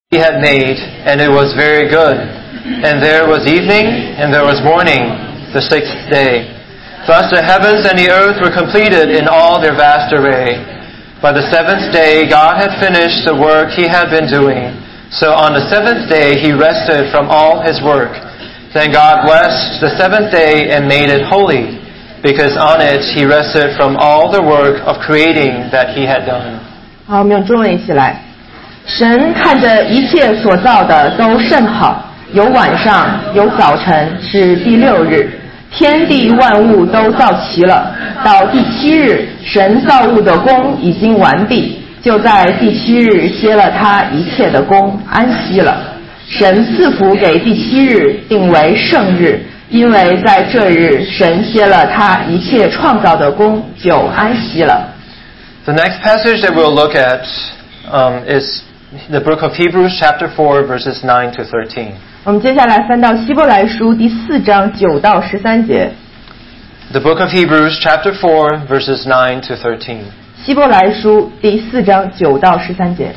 He had made, and it was very good. And there was evening, and there was morning, the sixth day. Thus the heavens and the earth were completed in all their vast array. By the seventh day God had finished the work He had been doing. So on the seventh day He rested from all His work. Then God blessed the seventh day and made it holy, because on it He rested from all the work of creating that He had done. 好，我们用中文一起来。神看着一切所造的都甚好，有晚上，有早晨，是第六日。天地万物都造齐了，到第七日，神造物的工已经完毕，就在第七日歇了他一切的工，安息了。神赐福给第七日，定为圣日，因为在这日神歇了他一切创造的工，就安息了。 The next passage that we'll look at is the book of Hebrews chapter 4 verses 9 to 13. 我们接下来翻到希伯来书第4章9到13节。 The book of Hebrews chapter 4 verses 9 to 13. 希伯来书第4章9到13节。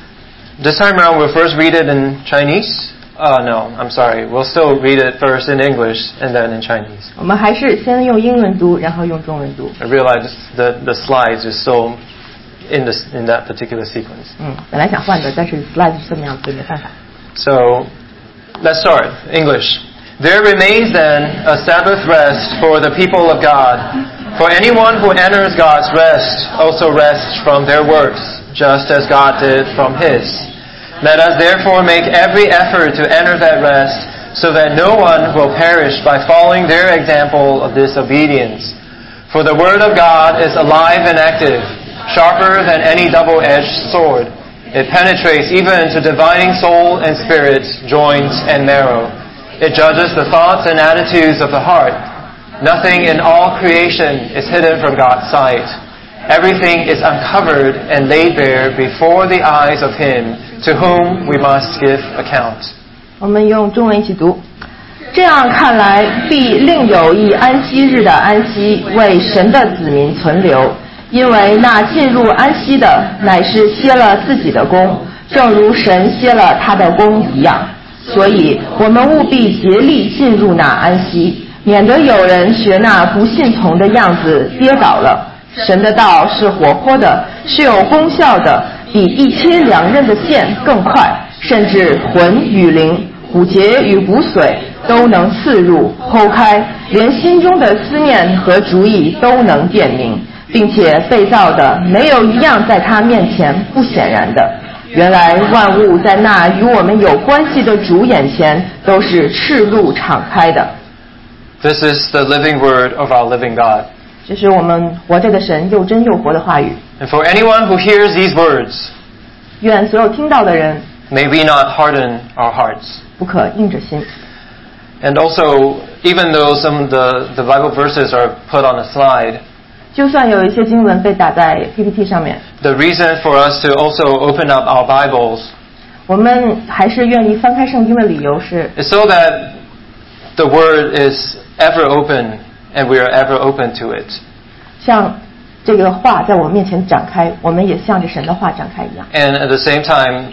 This time around we'll first read it in Chinese. No, I'm sorry. We'll still read it first in English and then in Chinese. 我们还是先用英文读，然后用中文读。 I realize the slides is still in that particular sequence. 本来想换的，但是 slide 是这么样子，没办法。 So, let's start. English. There remains then a Sabbath rest for the people of God. For anyone who enters God's rest also rests from their works, just as God did from His. Let us therefore make every effort to enter that rest, so that no one will perish by following their example of disobedience. For the word of God is alive and active, sharper than any double-edged sword. It penetrates even to dividing soul and spirit, joints and marrow. It judges the thoughts and attitudes of the heart. Nothing in all creation is hidden from God's sight. Everything is uncovered and laid bare before the eyes of Him to whom we must give account. 我们用中文一起读。这样看来，必另有一安息日的安息为神的子民存留。因为那进入安息的，乃是歇了自己的工，正如神歇了他的工一样。所以我们务必竭力进入那安息，免得有人学那不信从的样子跌倒了。神的道是活泼的，是有功效的，比一切两刃的剑更快，甚至魂与灵、骨节与骨髓都能刺入剖开，连心中的思念和主意都能辨明，并且被造的没有一样在他面前不显然的。原来万物在那与我们有关系的主眼前都是赤露敞开的。 This is the living word of our living God. 这是我们活着的神又真又活的话语。 And for anyone who hears these words, 愿所有听到的人 may we not harden our hearts. 不可硬着心。 And also, even though some of the Bible verses are put on a slide, 就算有一些经文被打在 PPT 上面， the reason for us to also open up our Bibles 我们还是愿意翻开圣经的理由是 is so that the Word is ever open and we are ever open to it. 像这个话在我们面前展开，我们也向着神的话展开一样。 And at the same time,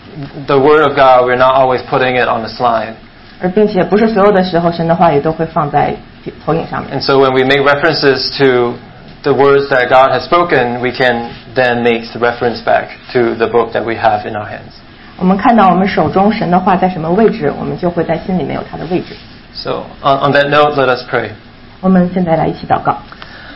the Word of God, we're not always putting it on the slide. 而并且不是所有的时候，神的话语都会放在投影上面。 And so when we make references to the words that God has spoken, we can then make the reference back to the book that we have in our hands. 我们看到我们手中神的话在什么位置，我们就会在心里面有它的位置。 So on that note, let us pray. 我们现在来一起祷告。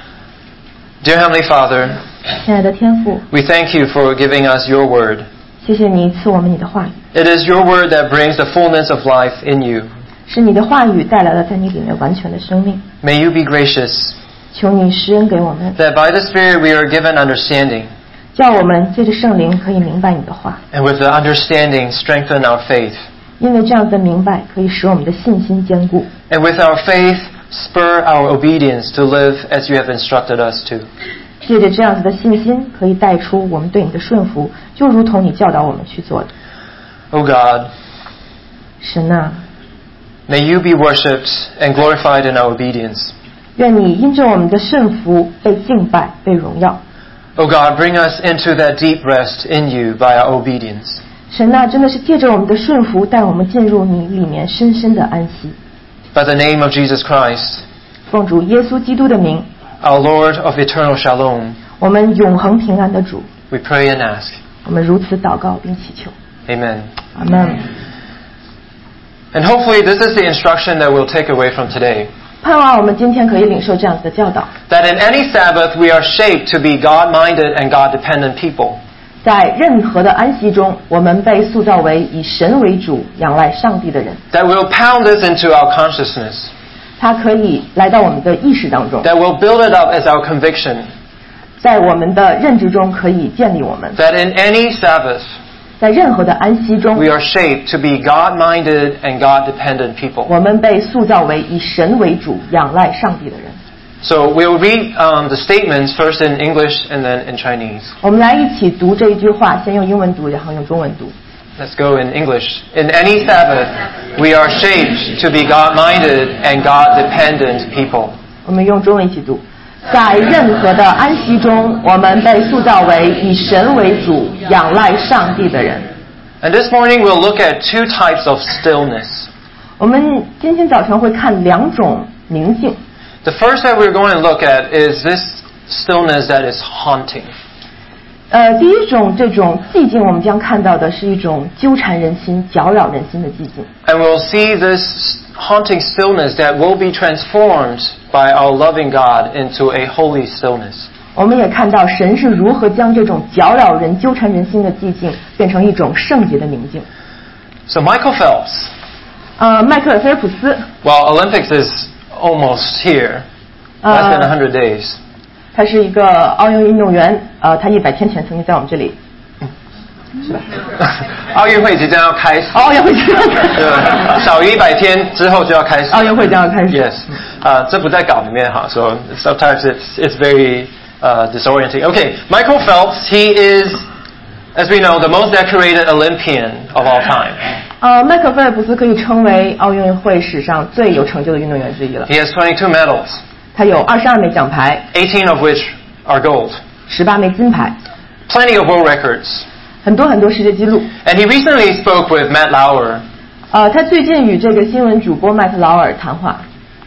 Dear Heavenly Father, 亲爱的天父， we thank you for giving us your word. 谢谢你赐我们你的话语， It is your word that brings the fullness of life in you. 是你的话语带来了在你里面完全的生命。 May you be gracious, 求你施恩给我们， that by the Spirit we are given understanding, 叫我们借着圣灵可以明白你的话， and with the understanding strengthen our faith, 因为这样的明白可以使我们的信心坚固， and with our faith spur our obedience to live as you have instructed us to. 借着这样子的信心可以带出我们对你的顺服，就如同你教导我们去做的。 O God, 神啊， may you be worshipped and glorified in our obedience. 愿你因着我们的顺服被敬拜被荣耀。 O God, bring us into that deep rest in you by our obedience. 神啊，真的是借着我们的顺服，带我们进入你里面深深的安息。 By the name of Jesus Christ, 奉主耶稣基督的名， our Lord of eternal shalom, 我们永恒平安的主， we pray and ask. 我们如此祷告并祈求。 Amen. 阿门。 And hopefully this is the instruction that we'll take away from today. 盼望我们今天可以领受这样子的教导， That in any Sabbath we are shaped to be God-minded and God-dependent people. 在任何的安息中，我们被塑造为以神为主、仰赖上帝的人。 That will pound this into our consciousness. 它可以来到我们的意识当中， That will build it up as our conviction. 在我们的认知中可以建立我们。 That in any Sabbath 在任何的安息中， we are shaped to be God-minded and God-dependent people. 我们被塑造为以神为主、仰赖上帝的人。 So we'll read the statements first in English and then in Chinese. 我们来一起读这一句话，先用英文读，然后用中文读。 Let's go in English. In any Sabbath, we are shaped to be God-minded and God-dependent people. 我们用中文一起读。在任何的安息中，我们被塑造为以神为主、仰赖上帝的人。 And this morning we'll look at two types of stillness. 我们今天早晨会看两种宁静。 The first that we're going to look at is this stillness that is haunting. 第一种这种寂静，我们将看到的是一种纠缠人心、搅扰人心的寂静。 And we'll see this haunting stillness that will be transformed by our loving God into a holy stillness. 我们也看到神是如何将这种搅扰人、纠缠人心的寂静变成一种圣洁的宁静。 So Michael Phelps, 迈克尔·菲尔普斯， well, Olympics is almost here, less than 100 days. 他是一个奥运运动员，他100天前曾经在我们这里，是吧？ 奥运会即将要开始， 奥运会即将要开始， 少于100天之后就要开始。 奥运会将要开始。 Yes, 这不在稿里面哈 so sometimes it's very disorienting. Okay, Michael Phelps, he is, as we know, the most decorated Olympian of all time. 迈克尔·菲尔普斯可以称为奥运会史上最有成就的运动员之一了。 He has 22 medals, 他有22枚奖牌， 18 of which are gold. 18枚金牌， Plenty of world records. 很多世界纪录。 And he recently spoke with Matt Lauer. 他最近与这个新闻主播麦特劳尔谈话，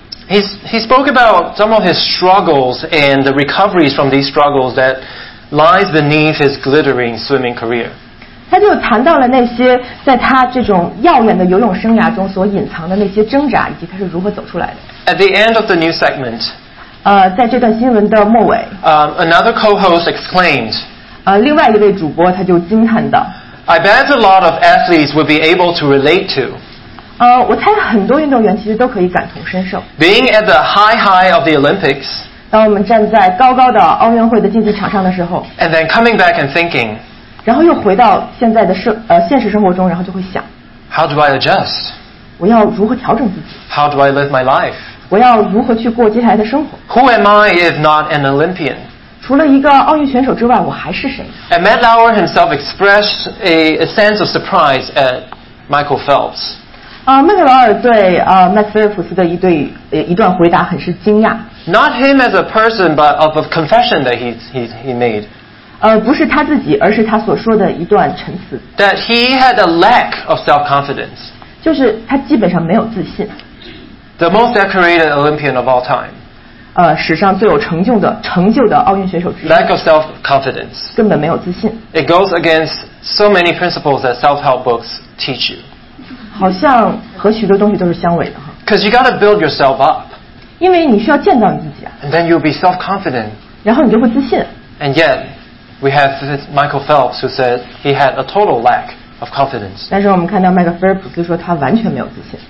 He spoke about some of his struggles and the recoveries from these struggles that lies beneath his glittering swimming career. 他就谈到了那些在他这种耀眼的游泳生涯中所隐藏的那些挣扎，以及他是如何走出来的。 At the end of the news segment, 在这段新闻的末尾， another co-host exclaimed, 另外一位主播他就惊叹道 I bet a lot of athletes would be able to relate to 我猜很多运动员其实都可以感同身受。 being at the high of the Olympics 当我们站在高高的奥运会的竞技场上的时候， and then coming back and thinking, 然后又回到现在的现实生活中，然后就会想， how do I adjust? 我要如何调整自己？ How do I live my life? 我要如何去过接下来的生活？ Who am I if not an Olympian? 除了一个奥运选手之外，我还是谁？ And Matt Lauer himself expressed a sense of surprise at Michael Phelps. 麦克劳尔对麦克菲尔普斯的一段回答很是惊讶。 Not him as a person, but of a confession that he made. 不是他自己，而是他所说的一段陈词， That he had a lack of self-confidence. 就是他基本上没有自信。 The most decorated Olympian of all time. 史上最有成就的奥运选手之一， Lack of self-confidence. 根本没有自信， It goes against so many principles that self-help books teach you. 好像和许多东西都是相违的哈。 Because you got to build yourself up. 因为你需要建造你自己啊， And then you'll be self-confident. 然后你就会自信。 And yet, we have this Michael Phelps who said he had a total lack of confidence. 但是我们看到麦克菲尔普斯说他完全没有自信。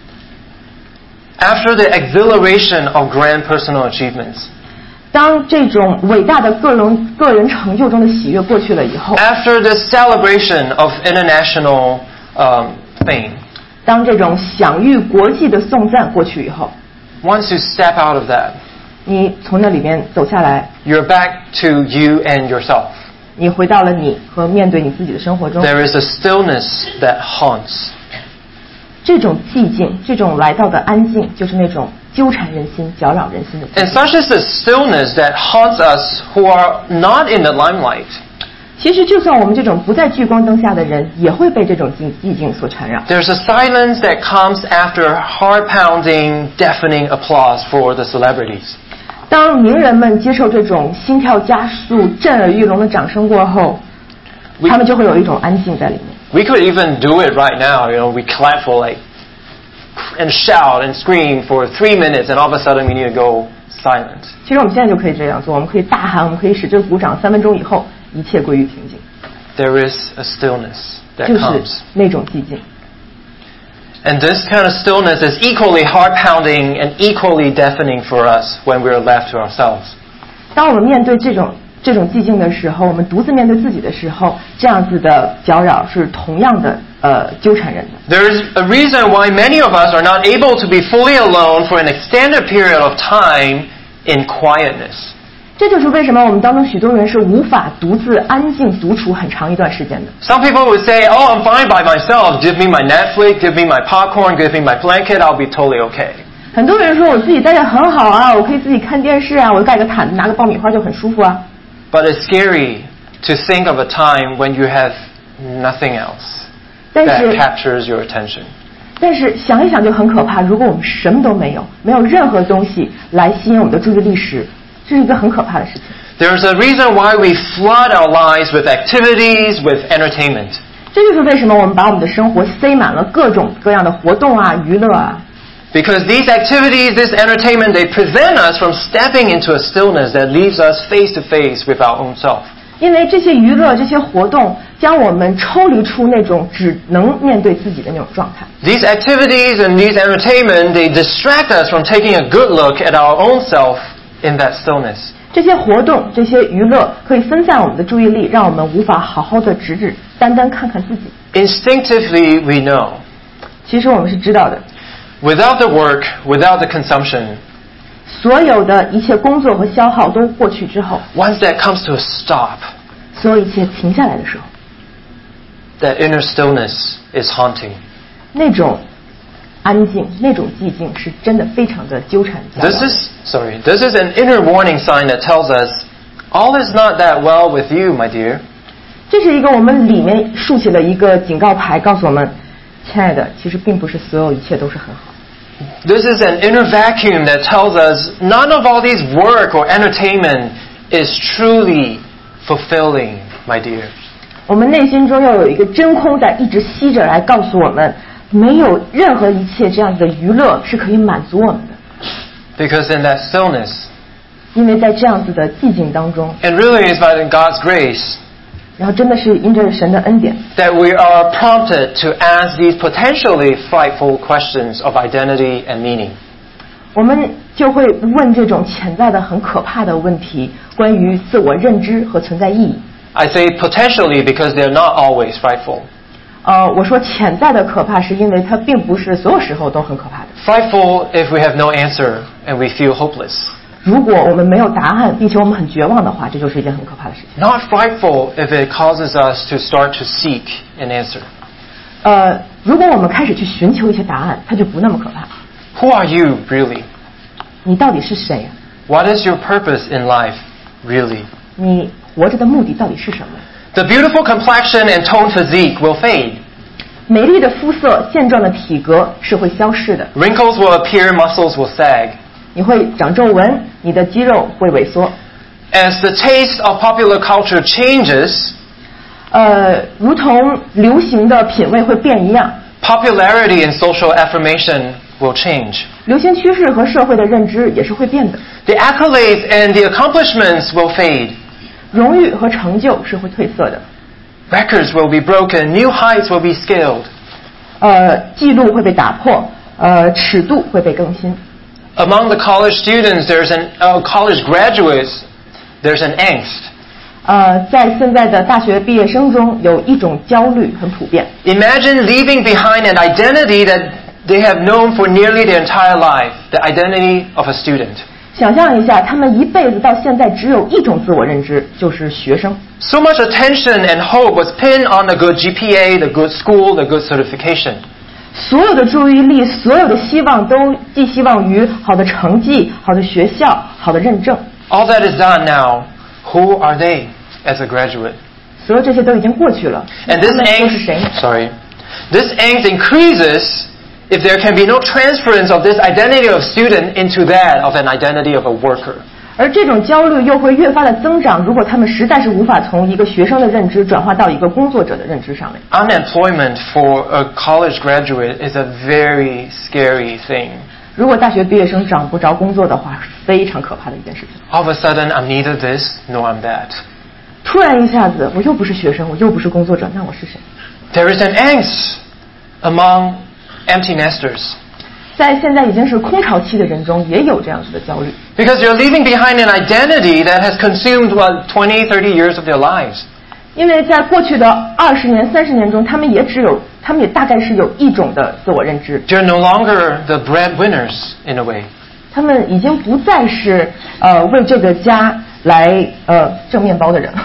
After the exhilaration of grand personal achievements, 当这种伟大的个人成就中的喜悦过去了以后， after the celebration of international fame, 当这种享誉国际的颂赞过去以后， once you step out of that, 你从那里面走下来， you're back to you and yourself. 你回到了你和面对你自己的生活中。 There is a stillness that haunts. 这种寂静，这种来到的安静，就是那种纠缠人心、搅扰人心的寂 And 静。 such is the stillness that haunts us who are not in the limelight. 其实就算我们这种不在聚光灯下的人，也会被这种寂静所缠绕。 There's a silence that comes after heart-pounding, deafening applause for the celebrities. 当名人们接受这种心跳加速、震耳欲聋的掌声过后，他们就会有一种安静在里面。 We could even do it right now. We clap for and shout and scream for 3 minutes, and all of a sudden we need to go silent. 其实我们现在就可以这样做，我们可以大喊，我们可以使劲鼓掌，3分钟以后，一切归于平静。 There is a stillness that 就是 comes. 那种寂静。 And this kind of stillness is equally heart-pounding and equally deafening for us when we're left to ourselves. 当我们面对这种寂静的时候，我们独自面对自己的时候，这样子的搅扰是同样的纠缠人的。 There's a reason why many of us are not able to be fully alone for an extended period of time in quietness. 这就是为什么我们当中许多人是无法独自安静独处很长一段时间的。 Some people would say, "Oh, I'm fine by myself. Give me my Netflix, give me my popcorn, give me my blanket, I'll be totally okay." 很多人说我自己待着很好啊，我可以自己看电视啊，我盖个毯子拿个爆米花就很舒服啊。 But it's scary to think of a time when you have nothing else 但 that 是 captures your attention. 但是想一想就很可怕，如果我们什么都没有，没有任何东西来吸引我们的注意力时，这是一个很可怕的事情。 There's a reason why we flood our lives with activities, with entertainment. 这就是为什么我们把我们的生活塞满了各种各样的活动啊、娱乐啊。 Because these activities, this entertainment, they prevent us from stepping into a stillness that leaves us face to face with our own self. 因为这些娱乐、这些活动将我们抽离出那种只能面对自己的那种状态。 These activities and these entertainment, they distract us from taking a good look at our own self in that stillness. 这些活动、这些娱乐可以分散我们的注意力，让我们无法好好的单单看看自己。 Instinctively, we know. 其实我们是知道的， Without the work, without the consumption, 所有的一切工作和消耗都过去之后， once that comes to a stop, 所有一切停下来的时候， that inner stillness is haunting. 那种安静、那种寂静是真的非常的纠缠。 This is an inner warning sign that tells us, all is not that well with you, my dear. 这是一个我们里面竖起了一个警告牌，告诉我们，亲爱的，其实并不是所有一切都是很好。 This is an inner vacuum that tells us none of all these work or entertainment is truly fulfilling, my dear. 我们内心中要有一个真空在一直吸着来告诉我们，没有任何一切这样子的娱乐是可以满足我们的。 Because in that stillness, 因为在这样子的寂静当中， it really is by God's grace 然后真的是因着神的恩典， that we are prompted to ask these potentially frightful questions of identity and meaning. 我们就会问这种潜在的很可怕的问题，关于自我认知和存在意义。 I say potentially because they're not always frightful. 我说潜在的可怕是因为它并不是所有时候都很可怕的。 Frightful if we have no answer and we feel hopeless. 如果我们没有答案，并且我们很绝望的话，这就是一件很可怕的事情。 Not frightful if it causes us to start to seek an answer. 如果我们开始去寻求一些答案，它就不那么可怕。 Who are you really? 你到底是谁啊？ What is your purpose in life really? 你活着的目的到底是什么？ The beautiful complexion and toned physique will fade. 美丽的肤色、健壮的体格是会消逝的， Wrinkles will appear, muscles will sag. 你会长皱纹，你的肌肉会萎缩。 As the taste of popular culture changes, 如同流行的品味会变一样， popularity and social affirmation will change. 流行趋势和社会的认知也是会变的， The accolades and the accomplishments will fade. 荣誉和成就是会褪色的， Records will be broken, new heights will be scaled. 记录会被打破，尺度会被更新。 Among the college students, college graduates, there's an angst. 在现在的大学毕业生中，有一种焦虑很普遍。 Imagine leaving behind an identity that they have known for nearly their entire life, the identity of a student. 想象一下，他们一辈子到现在只有一种自我认知，就是学生。 So much attention and hope was pinned on the good GPA, the good school, the good certification. 所有的注意力，所有的希望都寄希望于好的成绩、好的学校、好的认证。 All that is done now, who are they as a graduate? 所有这些都已经过去了。 And this 他们都是谁呢？ this angst increases if there can be no transference of this identity of student into that of an identity of a worker. 而这种焦虑又会越发的增长，如果他们实在是无法从一个学生的认知转化到一个工作者的认知上面。 Unemployment for a college graduate is a very scary thing. 如果大学毕业生找不着工作的话，是非常可怕的一件事情。 All of a sudden, I'm neither this nor I'm that. 突然一下子，我又不是学生，我又不是工作者，那我是谁？ There is an angst among empty nesters. 在现在已经是空巢期的人中，也有这样子的焦虑， Because you're leaving behind an identity that has consumed, 20, 30 years of their lives. 因为在过去的20年、30年中，他们也大概是有一种的自我认知， You're no longer the breadwinners in a way. 他们已经不再是为这个家来挣面包的人了。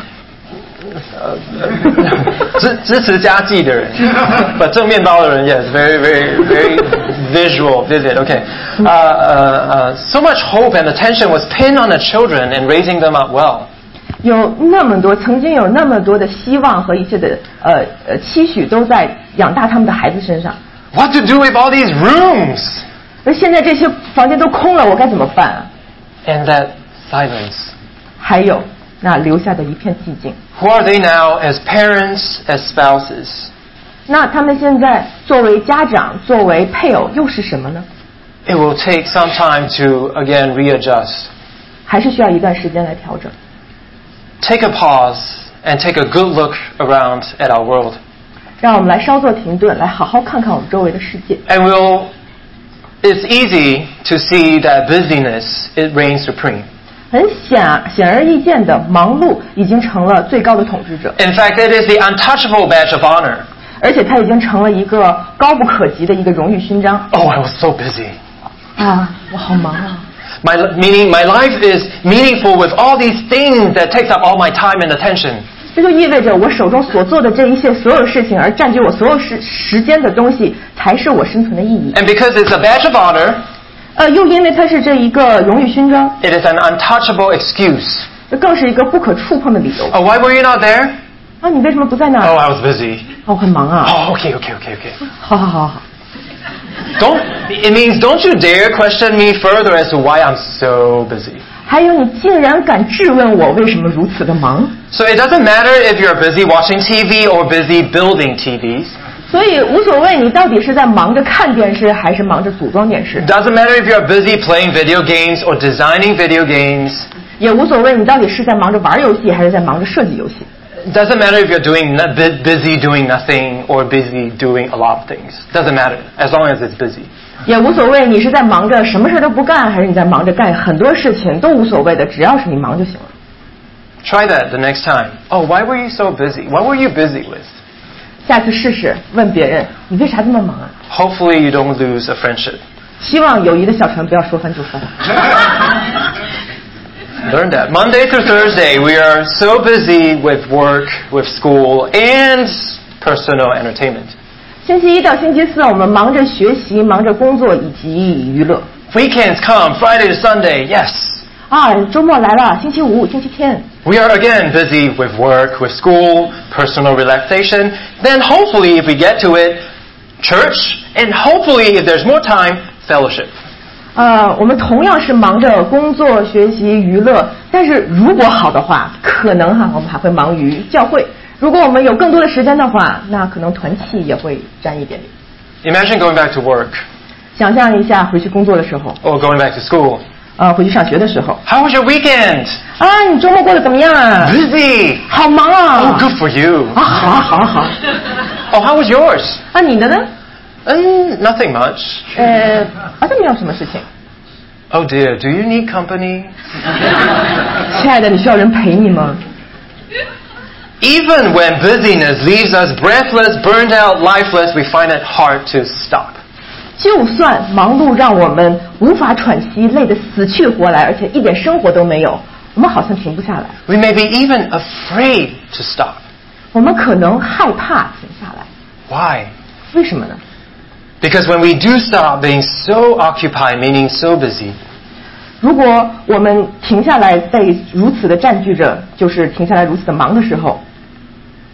支持家计的人，but 正面包的人 yes, very, very, very visual, vivid. Okay. So much hope and attention was pinned on the children and raising them up well. 曾经有那么多的希望和一切的期许都在养大他们的孩子身上。 What to do with all these rooms? 而现在这些房间都空了，我该怎么办啊？ And that silence. 还有那留下的一片寂静。 Who are they now as parents, as spouses? 那他们现在作为家长、作为配偶又是什么呢？ It will take some time to again readjust. 还是需要一段时间来调整。 Take a pause and take a good look around at our world. 让我们来稍作停顿，来好好看看我们周围的世界。 And it's easy to see that busyness, it reigns supreme. 很显而易见的，忙碌已经成了最高的统治者， In fact, it is the untouchable badge of honor. 而且它已经成了一个高不可及的一个荣誉勋章。 Oh, I was so busy. 啊，我好忙啊！ Meaning my life is meaningful with all these things that takes up all my time and attention. 这就意味着我手中所做的这一切所有事情，而占据我所有时间的东西，才是我生存的意义。 And because it's a badge of honor, 又因为它是这一个荣誉勋章， it is an untouchable excuse. 这更是一个不可触碰的理由。 Oh, why were you not there? 啊，你为什么不在那儿？ Oh, I was busy. 我很忙啊。 Oh, okay. 好。 It means don't you dare question me further as to why I'm so busy. 还有，你竟然敢质问我为什么如此的忙？ So it doesn't matter if you're busy watching TV or busy building TVs. 所以无所谓你到底是在忙着看电视，还是忙着组装电视， It doesn't matter if you're busy playing video games or designing video games. 也无所谓你到底是在忙着玩游戏，还是在忙着设计游戏。 It doesn't matter if you're busy doing nothing or busy doing a lot of things. Doesn't matter as long as it's busy. 也无所谓你是在忙着什么事都不干，还是你在忙着干很多事情，都无所谓的，只要是你忙就行了。 Try that the next time. Oh, why were you so busy? What were you busy with? 下次试试问别人，你为啥这么忙啊？ Hopefully you don't lose a friendship. 希望友谊的小船不要说翻就翻。 Learn that. Monday through Thursday, we are so busy with work, with school, and personal entertainment. 星期一到星期四，我们忙着学习，忙着工作以及娱乐。 Weekends come, Friday to Sunday, yes. 啊，周末来了，星期五、星期天。 We are again busy with work, with school, personal relaxation. Then hopefully, if we get to it, church, and hopefully, if there's more time, fellowship. 我们同样是忙着工作、学习、娱乐，但是如果好的话，可能我们还会忙于教会。如果我们有更多的时间的话，那可能团契也会沾一点点。 Imagine going back to work 想象一下回去工作的时候， or going back to school. 回去上学的时候， How was your weekend? 啊，你周末过得怎么样啊？ Busy. 好忙啊！ Oh, good for you. 啊，好。 Oh, how was yours? 啊，你的呢？ Nothing much. 这没有什么事情。 Oh dear, do you need company? 亲爱的，你需要人陪你吗？ Even when busyness leaves us breathless, burned out, lifeless, we find it hard to stop. 就算忙碌让我们无法喘息，累得死去活来，而且一点生活都没有，我们好像停不下来。 We may be even afraid to stop. 我们可能害怕停下来， Why? 为什么呢？ Because when we do stop being so occupied, meaning so busy, 如果我们停下来被如此的占据着，就是停下来如此的忙的时候，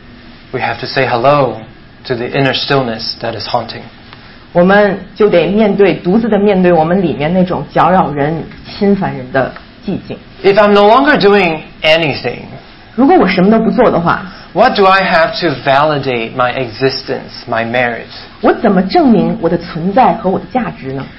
we have to say hello to the inner stillness that is haunting. 我们就得独自的面对我们里面那种搅扰人、侵烦人的寂静。 If I'm no longer doing anything, 如果我什么都不做的话， what do I have to validate my existence, my merit? 我怎么证明我的存在和我的价值呢？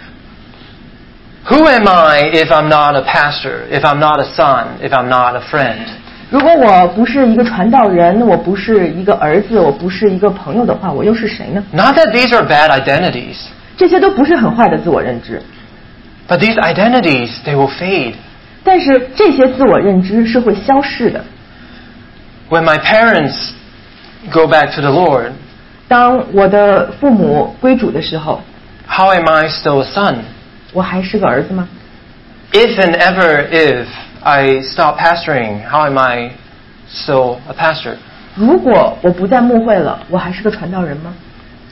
Who am I if I'm not a pastor, if I'm not a son, if I'm not a friend? 如果我不是一个传道人，我不是一个儿子，我不是一个朋友的话，我又是谁呢？ Not that these are bad identities, 这些都不是很坏的自我认知， but these identities, they will fade. 但是这些自我认知是会消逝的。 When my parents go back to the Lord, 当我的父母归主的时候， how am I still a son? 我还是个儿子吗？ If and ever if I stop pastoring, how am I still a pastor? 如果我不再牧会了，我还是个传道人吗？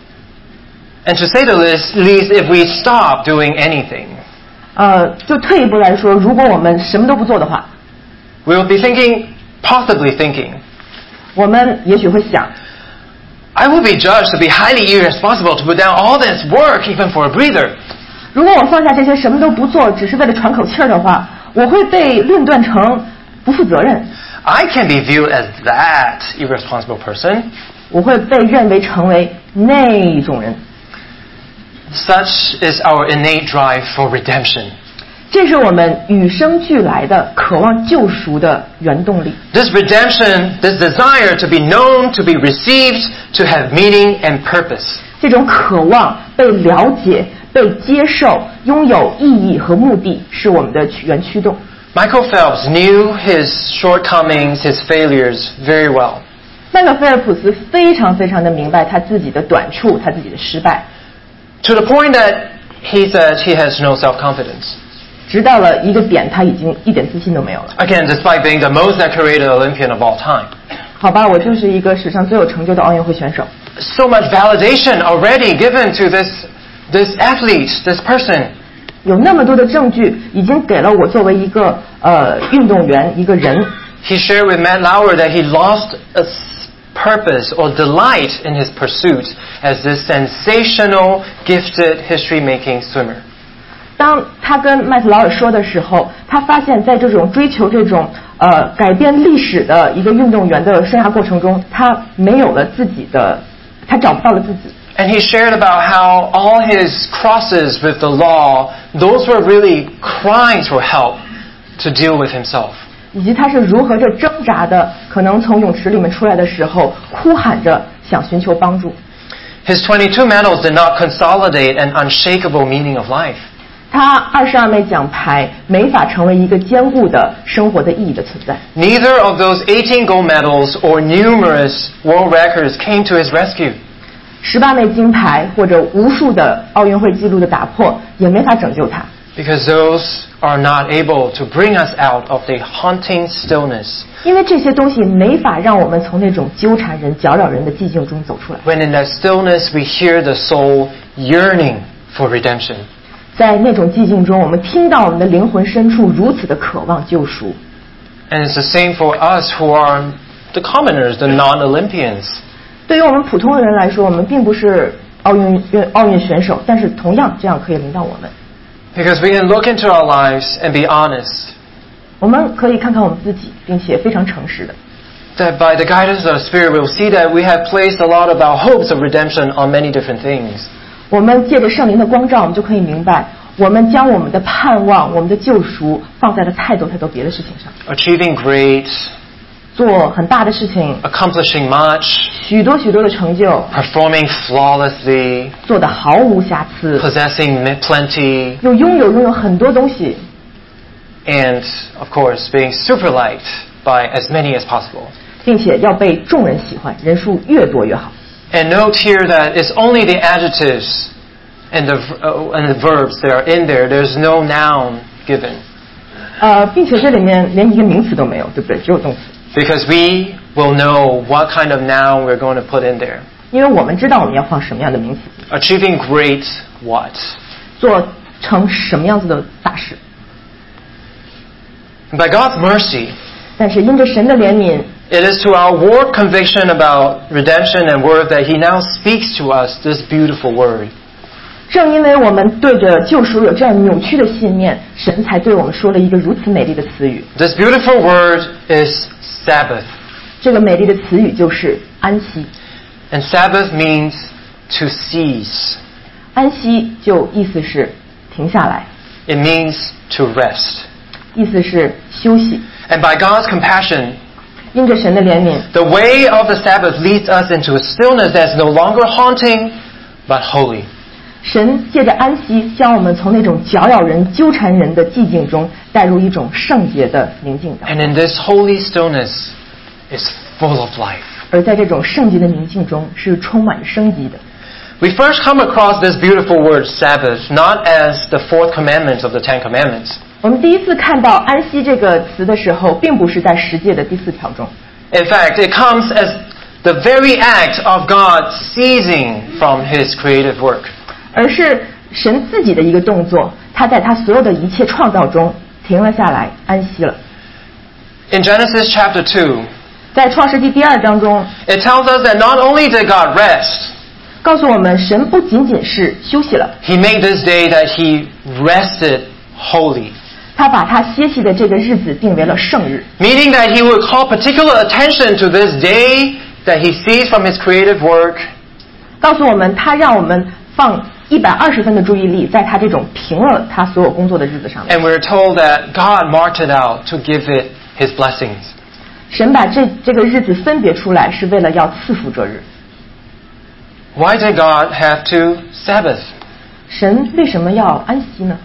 And to say the least, if we stop doing anything, 就退一步来说，如果我们什么都不做的话， we'll be possibly thinking, 我们也许会想， I will be judged to be highly irresponsible to put down all this work even for a breather. 如果我放下这些什么都不做，只是为了喘口气儿的话，我会被论断成不负责任。 I can be viewed as that irresponsible person. 我会被认为成为那种人。 Such is our innate drive for redemption. 这是我们与生俱来的渴望救赎的原动力。 This redemption, this desire to be known, to be received, to have meaning and purpose. 这种渴望被了解、被接受、拥有意义和目的，是我们的原驱动。 Michael Phelps knew his shortcomings, his failures very well. 迈克·菲尔普斯非常非常的明白他自己的短处，他自己的失败， To the point that he said he has no self-confidence. 直到了一个点，他已经一点自信都没有了。 Again, despite being the most decorated Olympian of all time. 好吧，我就是一个史上最有成就的奥运会选手。 So much validation already given to this athlete, this person. 有那么多的证据已经给了我作为一个运动员一个人。 He shared with Matt Lauer that he lost a purpose or delight in his pursuit as this sensational, gifted, history-making swimmer. 当他跟麦特劳尔说的时候，他发现在这种追求这种改变历史的一个运动员的生涯过程中，他没有了自己的，他找不到了自己。 And he shared about how all his crosses with the law, those were really crying for help to deal with himself. 以及他是如何着挣扎的，可能从泳池里面出来的时候，哭喊着想寻求帮助。 His 22 medals did not consolidate an unshakable meaning of life. 他22枚奖牌没法成为一个坚固的生活的意义的存在。 Neither of those 18 gold medals or numerous world records came to his rescue. 18枚金牌或者无数的奥运会纪录的打破，也没法拯救他。 Because those are not able to bring us out of the haunting stillness. 因为这些东西没法让我们从那种纠缠人、搅扰人的寂静中走出来。 When in that stillness we hear the soul yearning for redemption. 在那种寂静中，我们听到我们的灵魂深处如此的渴望救赎。 And it's the same for us who are the commoners, the non-Olympians. 对于我们普通的人来说，我们并不是奥运选手，但是同样这样可以领导我们。 Because we can look into our lives and be honest. 我们可以看看我们自己，并且非常诚实的。 That by the guidance of the Spirit, we'll see that we have placed a lot of our hopes of redemption on many different things. 我们借着圣灵的光照，我们就可以明白，我们将我们的盼望、我们的救赎放在了太多别的事情上， Achieving great, 做很大的事情， accomplishing much, 许多的成就， performing flawlessly, 做得毫无瑕疵， possessing plenty, 又拥有很多东西， and of course being super liked by as many as possible. 并且要被众人喜欢，人数越多越好。 And note here that it's only the adjectives and the verbs that are in there. There's no noun given. 并且这里面连一个名词都没有，对不对？只有动词。 Because we will know what kind of noun we're going to put in there. 因为我们知道我们要放什么样的名词， Achieving great what? 做成什么样子的大事。 And by God's mercy, 但是因着神的怜悯， It is to our warped conviction about redemption and worth that he now speaks to us this beautiful word. 正因为我们对着救赎有这样扭曲的信念，神才对我们说了一个如此美丽的词语。 This beautiful word is Sabbath. 这个美丽的词语就是安息。 And Sabbath means to cease. 安息就意思是停下来。 It means to rest. 意思是休息。 And by God's compassion, 因着神的怜悯 the way of the Sabbath leads us into a stillness that's no longer haunting, but holy. 神借着安息将我们从那种搅扰人纠缠人的寂静中带入一种圣洁的宁静当中。 And in this holy stillness is full of life. 而在这种圣洁的宁静中是充满着生机的。 We first come across this beautiful word Sabbath not as the fourth commandment of the Ten Commandments. 我们第一次看到安息这个词的时候，并不是在十诫的第4条中。 In fact, it comes as the very act of God ceasing from his creative work. 而是神自己的一个动作，他在他所有的一切创造中停了下来，安息了。 In Genesis chapter 2, 在创世纪第2章中， it tells us that not only did God rest, 告诉我们神不仅仅是休息了， he made this day that he rested holy. 他把他歇息的这个日子定为了圣日， Meaning that he would call particular attention to this day that he ceased from his creative work. 告诉我们他让我们放120分的注意力在他这种停了他所有工作的日子上面。 And we're told that God marked it out to give it his blessings. 神把这个日子分别出来，是为了要赐福这日。 Why did God have to Sabbath? 神为什么要安息呢？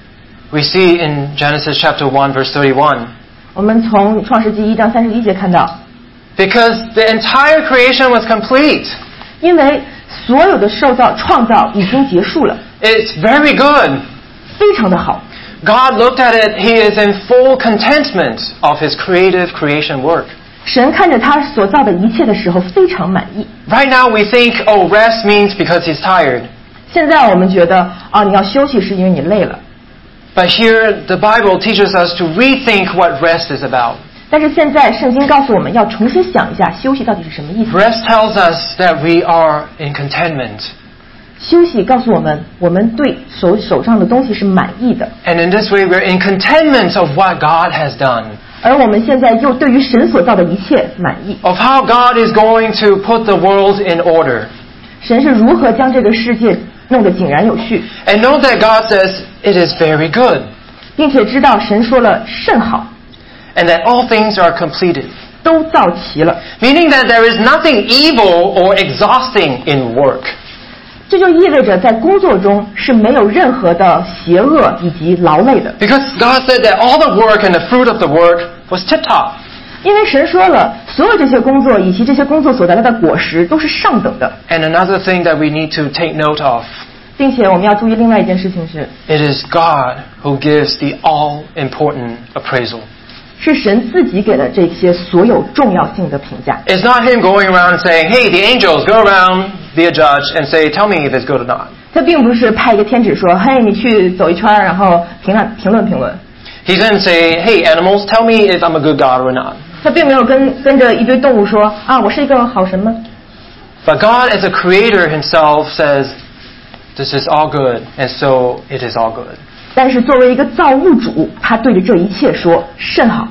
We see in Genesis chapter 1 verse 31. 我们从创世纪1章31节看到， Because the entire creation was complete. 因为所有的创造已经结束了， It's very good. 非常的好。 God looked at it. He is in full contentment of his creative creation work. 神看着他所造的一切的时候非常满意。 Right now we think, oh, rest means because he's tired. 现在我们觉得你要休息是因为你累了， But here the Bible teaches us to rethink what rest is about. 但是现在圣经告诉我们要重新想一下休息到底是什么意思。 Rest tells us that we are in contentment. 休息告诉我们，我们对手上的东西是满意的， And in this way we're in contentment of what God has done. 而我们现在又对于神所造的一切满意。 Of how God is going to put the world in order. 神是如何将这个世界弄得井然有序， And know that God says it is very good. 并且知道神说了甚好， And that all things are completed. 都造齐了。 Meaning that there is nothing evil or exhausting in work. 这就意味着在工作中是没有任何的邪恶以及劳累的， Because God said that all the work and the fruit of the work was tip-top. 因为神说了，所有这些工作以及这些工作所带来的果实都是上等的， And another thing that we need to take note of, 并且我们要注意另外一件事情是， it is God who gives the all-important appraisal. 是神自己给了这些所有重要性的评价。 It's not him going around saying, hey, the angels, go around, be a judge, and say, tell me if it's good or not. 他并不是派一个天使说，嘿，你去走一圈，然后评论。 He didn't say, hey, animals, tell me if I'm a good God or not. 他并没有跟着一堆动物说，我是一个好神吗？ But God as a creator himself says, this is all good, and so it is all good. 但是作为一个造物主，他对着这一切说甚好。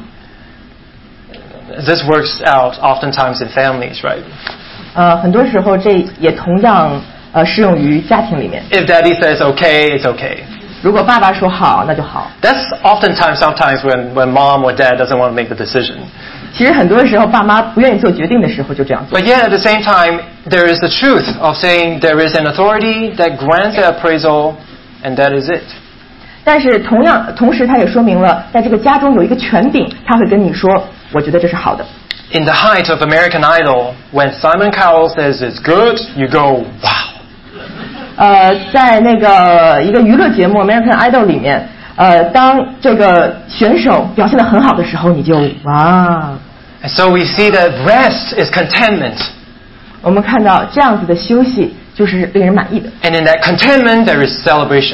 This works out oftentimes in families, right? 很多时候这也同样适用于家庭里面。 If daddy says okay, it's okay. 如果爸爸说好，那就好。 That's sometimes when mom or dad doesn't want to make the decision. 其实很多时候，爸妈不愿意做决定的时候就这样做。 But yet at the same time, there is the truth of saying there is an authority that grants the appraisal, and that is it. 但是同时，他也说明了，在这个家中有一个权柄，他会跟你说，我觉得这是好的。 In the height of American Idol, when Simon Cowell says it's good, you go, wow. 在那个一个娱乐节目《American Idol》里面，当这个选手表现得很好的时候，你就哇。 And so we see that rest is contentment. 我们看到这样子的休息就是令人满意的。 And in that contentment, there is celebration.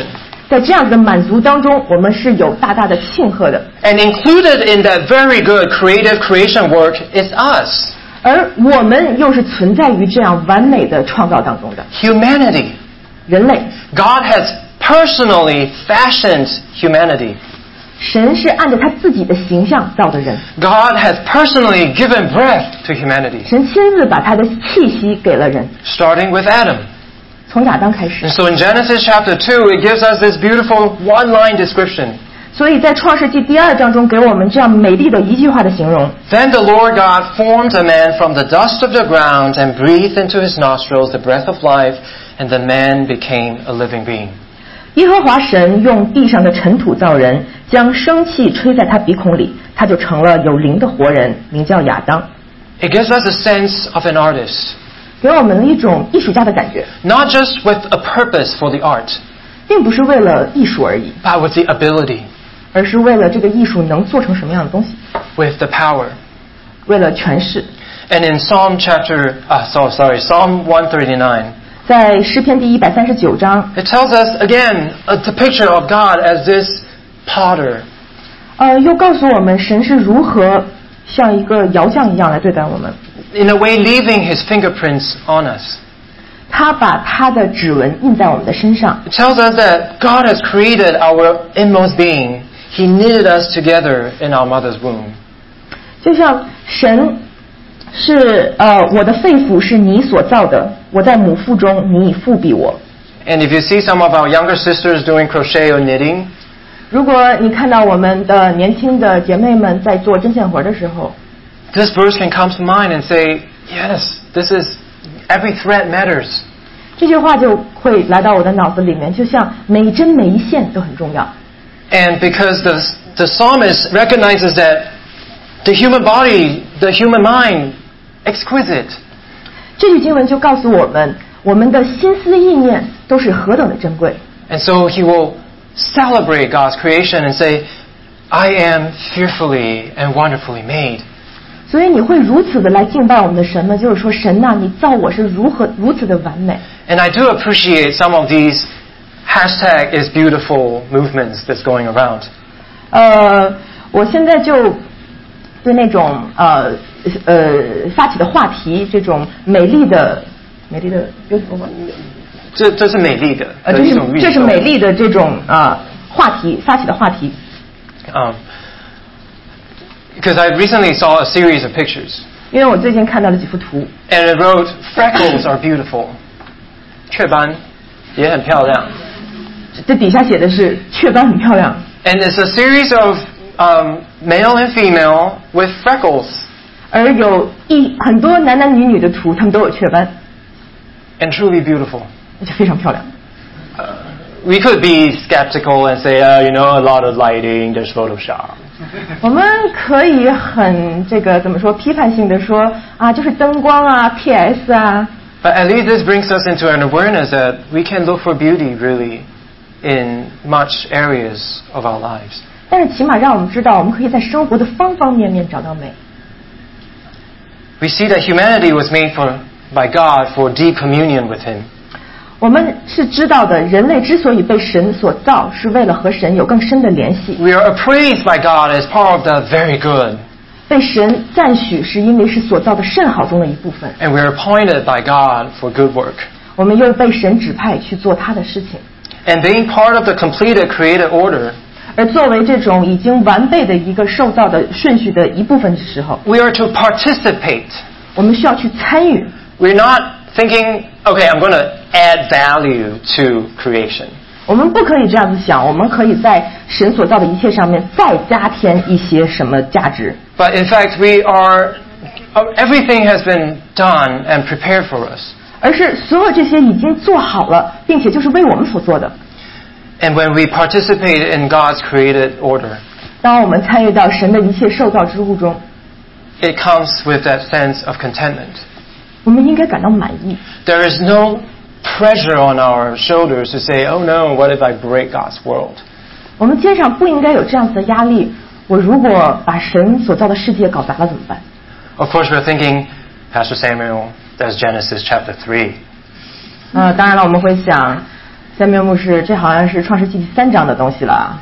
在这样子的满足当中，我们是有大大的庆贺的。 And included in that very good creative creation work is us. 而我们又是存在于这样完美的创造当中的 Humanity. 人类。 God has personally fashioned humanity. 神是按照他自己的形象造的人。 God has personally given breath to humanity. 神亲自把他的气息给了人。 Starting with Adam. 从亚当开始。 And so in Genesis chapter 2, it gives us this beautiful one-line description. 所以在创世纪第2章中给我们这样美丽的一句话的形容。 Then the Lord God formed a man from the dust of the ground and breathed into his nostrils the breath of life, and the man became a living being. 耶和华神用地上的尘土造人，将生气吹在他鼻孔里，他就成了有灵的活人，名叫亚当。 It gives us a sense of an artist. 给我们一种艺术家的感觉。 Not just with a purpose for the art, 并不是为了艺术而已， but with the ability, 而是为了这个艺术能做成什么样的东西， with the power. 为了诠释。 And in Psalm 139, 在诗篇第139章， it tells us again the picture of God as this potter. 又告诉我们神是如何像一个窑匠一样来对待我们。 In a way, leaving his fingerprints on us. 他把他的指纹印在我们的身上。 It tells us that God has created our inmost being. He knitted us together in our mother's womb. 就像神是我的肺腑是你所造的，我在母腹中，你已复庇我。 And if you see some of our younger sisters doing crochet or knitting, 如果你看到我们的年轻的姐妹们在做针线活的时候， this verse can come to mind and say, yes, this is every thread matters. 这句话就会来到我的脑子里面，就像每一针每一线都很重要。 And because the psalmist recognizes that the human body, the human mind, exquisite. 这句经文就告诉我们，我们的心思意念都是何等的珍贵。 And so he will celebrate God's creation and say, I am fearfully and wonderfully made. 所以你会如此的来敬拜我们的神吗？就是说，神呐，你造我是如此的完美。 And I do appreciate some of these #isbeautiful movements that's going around. 我现在就对那种发起的话题，这种美丽的 beautiful 吗？ 这是美丽的一种运动。 这是美丽的这种话题发起的话题。 Because I recently saw a series of pictures. 因为我最近看到了几幅图。 And it wrote, freckles are beautiful. 雀斑也很漂亮。 这底下写的是雀斑很漂亮。 And it's a series of male and female with freckles. 而有很多男男女女的图，他们都有雀斑。 And truly beautiful. 而且非常漂亮。 We could be skeptical and say, a lot of lighting, there's Photoshop. 我们可以很怎么说批判性的说啊，就是灯光啊 ，PS 啊。 But at least this brings us into an awareness that we can look for beauty really in much areas of our lives. 但是起码让我们知道，我们可以在生活的方方面面找到美。 We see that humanity was made by God for deep communion with Him. 我们是知道的，人类之所以被神所造，是为了和神有更深的联系。 We are appraised by God as part of the very good. 被神赞许，是因为是所造的甚好中的一部分。 And we are appointed by God for good work. 我们又被神指派去做他的事情。 And being part of the completed created order, 而作为这种已经完备的一个受造的顺序的一部分的时候， we are to participate. 我们需要去参与。 We're not thinking, okay, I'm going to add value to creation. 我们不可以这样子想，我们可以在神所造的一切上面再加添一些什么价值。 But in fact, everything has been done and prepared for us. 而是所有这些已经做好了，并且就是为我们所做的。 And when we participate in God's created order, 当我们参与到神的一切受造之物中， it comes with that sense of contentment. 我们应该感到满意。 There is no pressure on our shoulders to say, oh no, what if I break God's world? 我们肩上不应该有这样子的压力，我如果把神所造的世界搞砸了怎么办？ Of course, we're thinking, Pastor Samuel, that's Genesis chapter 3. 当然了，我们会想， 下面牧师，这好像是创世纪第3章的东西了。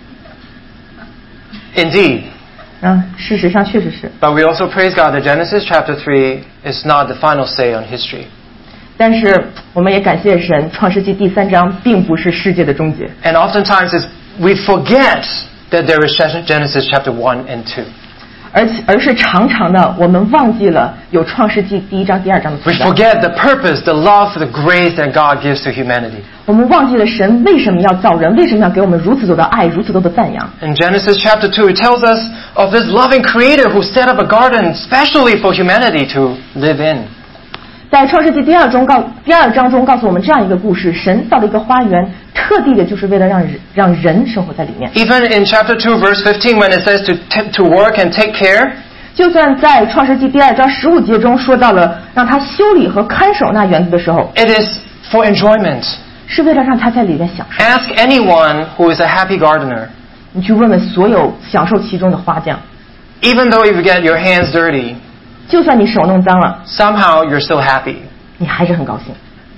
Indeed. 事实上确实是。 But we also praise God that Genesis chapter 3 is not the final say on history. 但是我们也感谢神，创世纪第3章并不是世界的终结。 And oftentimes we forget that there is Genesis chapter 1 and 2. 而是常常的我们忘记了有创世纪第1章、第2章的 We 存在。 forget the purpose, the love, the grace that God gives to humanity. 我们忘记了神为什么要造人，为什么要给我们如此多的爱，如此多的赞扬。 In Genesis chapter 2, it tells us of this loving creator who set up a garden specially for humanity to live in. 在创世纪第2章中告诉我们这样一个故事：神造了一个花园，特地的就是为了让人生活在里面。 Even in chapter 2, verse 15, when it says to work and take care, 就算在创世纪第2章15节中说到了让他修理和看守那园子的时候， it is for enjoyment. 是为了让他在里面享受。 Ask anyone who is a happy gardener. 你去问问所有享受其中的花匠， Even though you get your hands dirty, 就算你手弄脏了， somehow you're still happy. 你还是很高兴。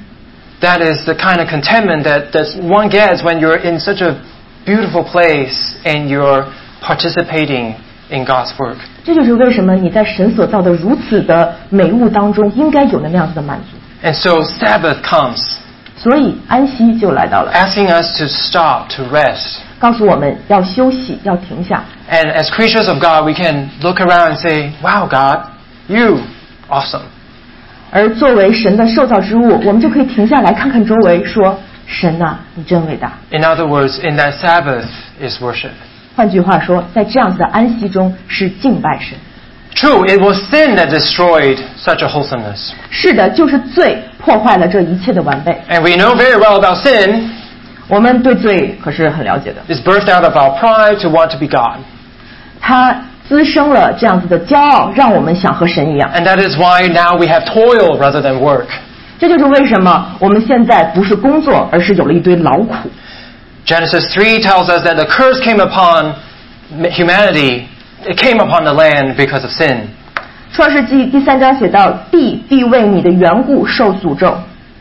That is the kind of contentment that one gets when you're in such a beautiful place and you're participating in God's work. 这就是为什么你在神所造的如此的美物当中应该有的那样子的满足。 And so Sabbath comes, 所以安息就来到了， asking us to stop, to rest. 告诉我们要休息，要停下。 And as creatures of God, we can look around and say, wow, God, you, awesome. 而作为神的受造之物，我们就可以停下来看看周围，说：神啊，你真伟大。 In other words, in that Sabbath is worship. 换句话说，在这样子的安息中是敬拜神。 True, it was sin that destroyed such a wholesomeness. 是的，就是罪破坏了这一切的完备。 And we know very well about sin. 我们对罪可是很了解的， It's birthed out of our pride to want to be God. 它滋生了这样子的骄傲，让我们想和神一样。 And that is why now we have toil rather than work. 这就是为什么我们现在不是工作，而是有了一堆劳苦。 Genesis 3 tells us that the curse came upon humanity. It came upon the land because of sin. 创世纪第3章写到，地必为你的缘故受诅咒。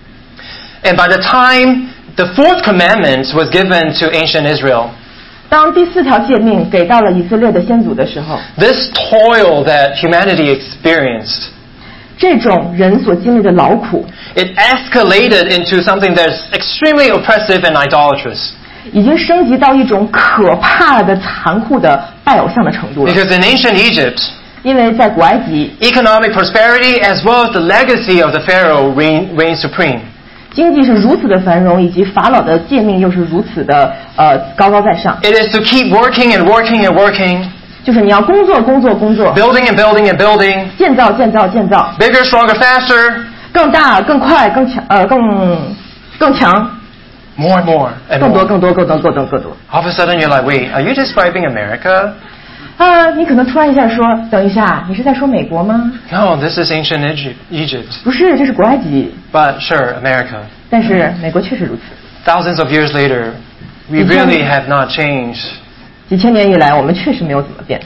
And by the time the fourth commandment was given to ancient Israel, 当第4条诫命给到了以色列的先祖的时候， this toil that humanity experienced, 这种人所经历的劳苦 it escalated into something that's extremely oppressive and idolatrous. 已经升级到一种可怕的残酷的拜偶像的程度了。 Because in ancient Egypt, 因为在古埃及， economic prosperity as well as the legacy of the Pharaoh reigned supreme. 经济是如此的繁荣，以及法老的诫命又是如此的高高在上。 It is to keep working and working and working, 就是你要工作工作工作， building and building and building, 建造建造建造， bigger, stronger, faster, 更大更快更强更强， more and more and 更多 more. 更多更多更多更多。 All of a sudden you're like, wait, are you describing America? 你可能突然一下说，等一下，你是在说美国吗？ No, this is ancient Egypt. 不是，这是古埃及。 But sure, America. 但是美国确实如此。 Thousands of years later, we really have not changed. 几千年以来，我们确实没有怎么变。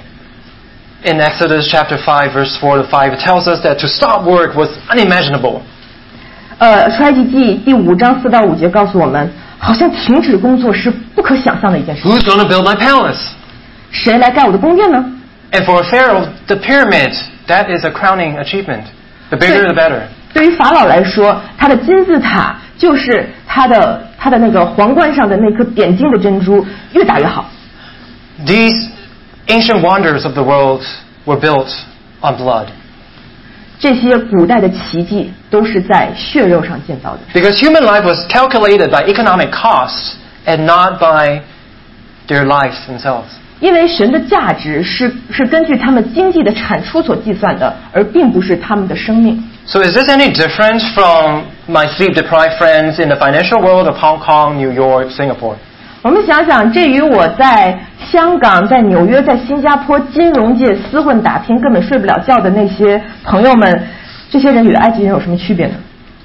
In Exodus chapter 5, verse 4 to 5, it tells us that to stop work was unimaginable. 出埃及记第5章4到5节告诉我们，好像停止工作是不可想象的一件事。 Who's going to build my palace? 谁来盖我的宫殿呢？ And for a pharaoh, the pyramid, that is a crowning achievement. The bigger, the better. 对于法老来说，他的金字塔就是他的那个皇冠上的那颗点睛的珍珠，越大越好。 These ancient wonders of the world were built on blood. 这些古代的奇迹都是在血肉上建造的， Because human life was calculated by economic costs and not by their lives themselves. 因为神的价值是根据他们经济的产出所计算的，而并不是他们的生命。 So is this any different from my sleep-deprived friends in the financial world of Hong Kong, New York, Singapore? 我们想想，这与我在香港、在纽约、在新加坡金融界厮混打拼，根本睡不了觉的那些朋友们，这些人与埃及人有什么区别呢？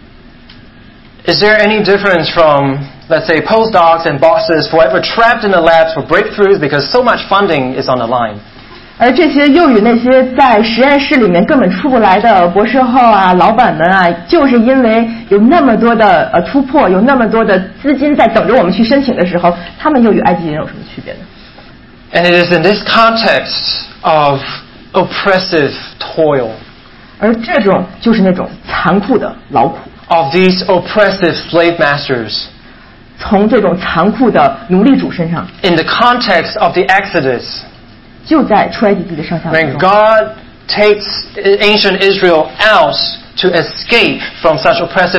Is there any difference from, let's say, postdocs and bosses forever trapped in the labs for breakthroughs because so much funding is on the line? 而这些又与那些在实验室里面根本出不来的博士后啊、老板们啊，就是因为有那么多的突破，有那么多的资金在等着我们去申请的时候，他们又与埃及人有什么区别呢？ And it is in this context of oppressive toil, 而这种就是那种残酷的劳苦， of these oppressive slave masters, 从这种残酷的奴隶主身上， in the context of the Exodus, 就在出埃及记的上下文 when 中， God takes ancient Israel out to escape from such oppressive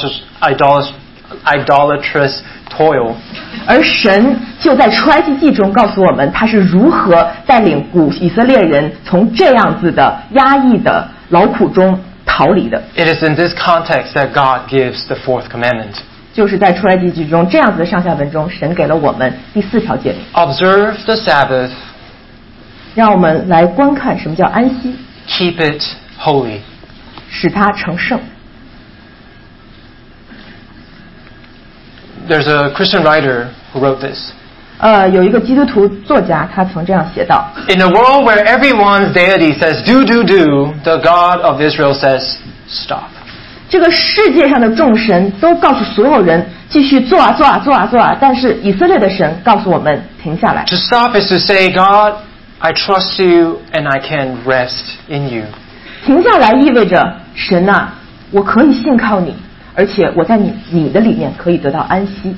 idolatrous toil, 而神就在出埃及记中告诉我们，他是如何带领古以色列人从这样子的压抑的劳苦中逃离的。 it is in this context that God gives the fourth commandment. 就是在出埃及记中这样子的上下文中，神给了我们第4条诫命， Observe the Sabbath, 让我们来观看什么叫安息， keep it holy. 使它成圣。 There's a Christian writer who wrote this. 有一个基督徒作家，他曾这样写道： In a world where everyone's deity says do, the God of Israel says stop. 这个世界上的众神都告诉所有人继续做啊做啊做啊做啊，但是以色列的神告诉我们停下来。 To stop is to say, God, I trust you and I can rest in you. 停下来意味着神啊，我可以信靠你，而且我在你的里面可以得到安息。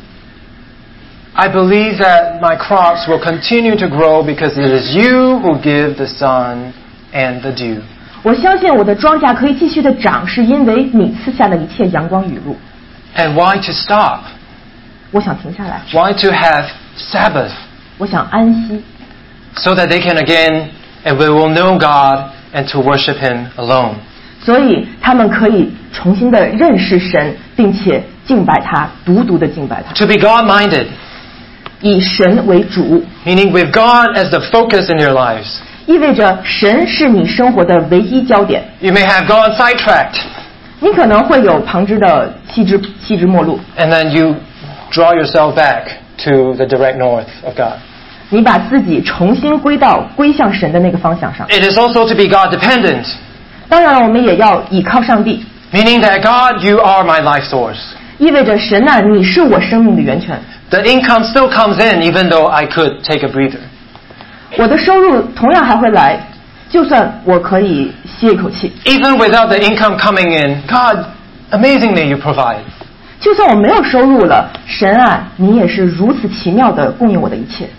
I believe that my crops will continue to grow because it is you who give the sun and the dew. 我相信我的庄稼可以继续的长，是因为你赐下的一切阳光雨露。 And why to stop? 我想停下来， Why to have Sabbath? 我想安息， So that they can again and we will know God and to worship Him alone. 所以他们可以重新的认识神，并且敬拜他，独独的敬拜他， To be God-minded, 以神为主， meaning with God as the focus in your lives. 意味着神是你生活的唯一焦点。 You may have gone sidetracked, 你可能会有旁支的细枝末路， and then you draw yourself back to the direct north of God. 你把自己重新归向神的那个方向上。 It is also to be God-dependent, 当然了，我们也要倚靠上帝， meaning that God, you are my life source. 意味着神啊，你是我生命的源泉。 The income still comes in even though I could take a breather. 我的收入同样还会来，就算我可以歇一口气， Even without the income coming in, God, amazingly you provide. 就算我没有收入了，神啊，你也是如此奇妙的供应我的一切。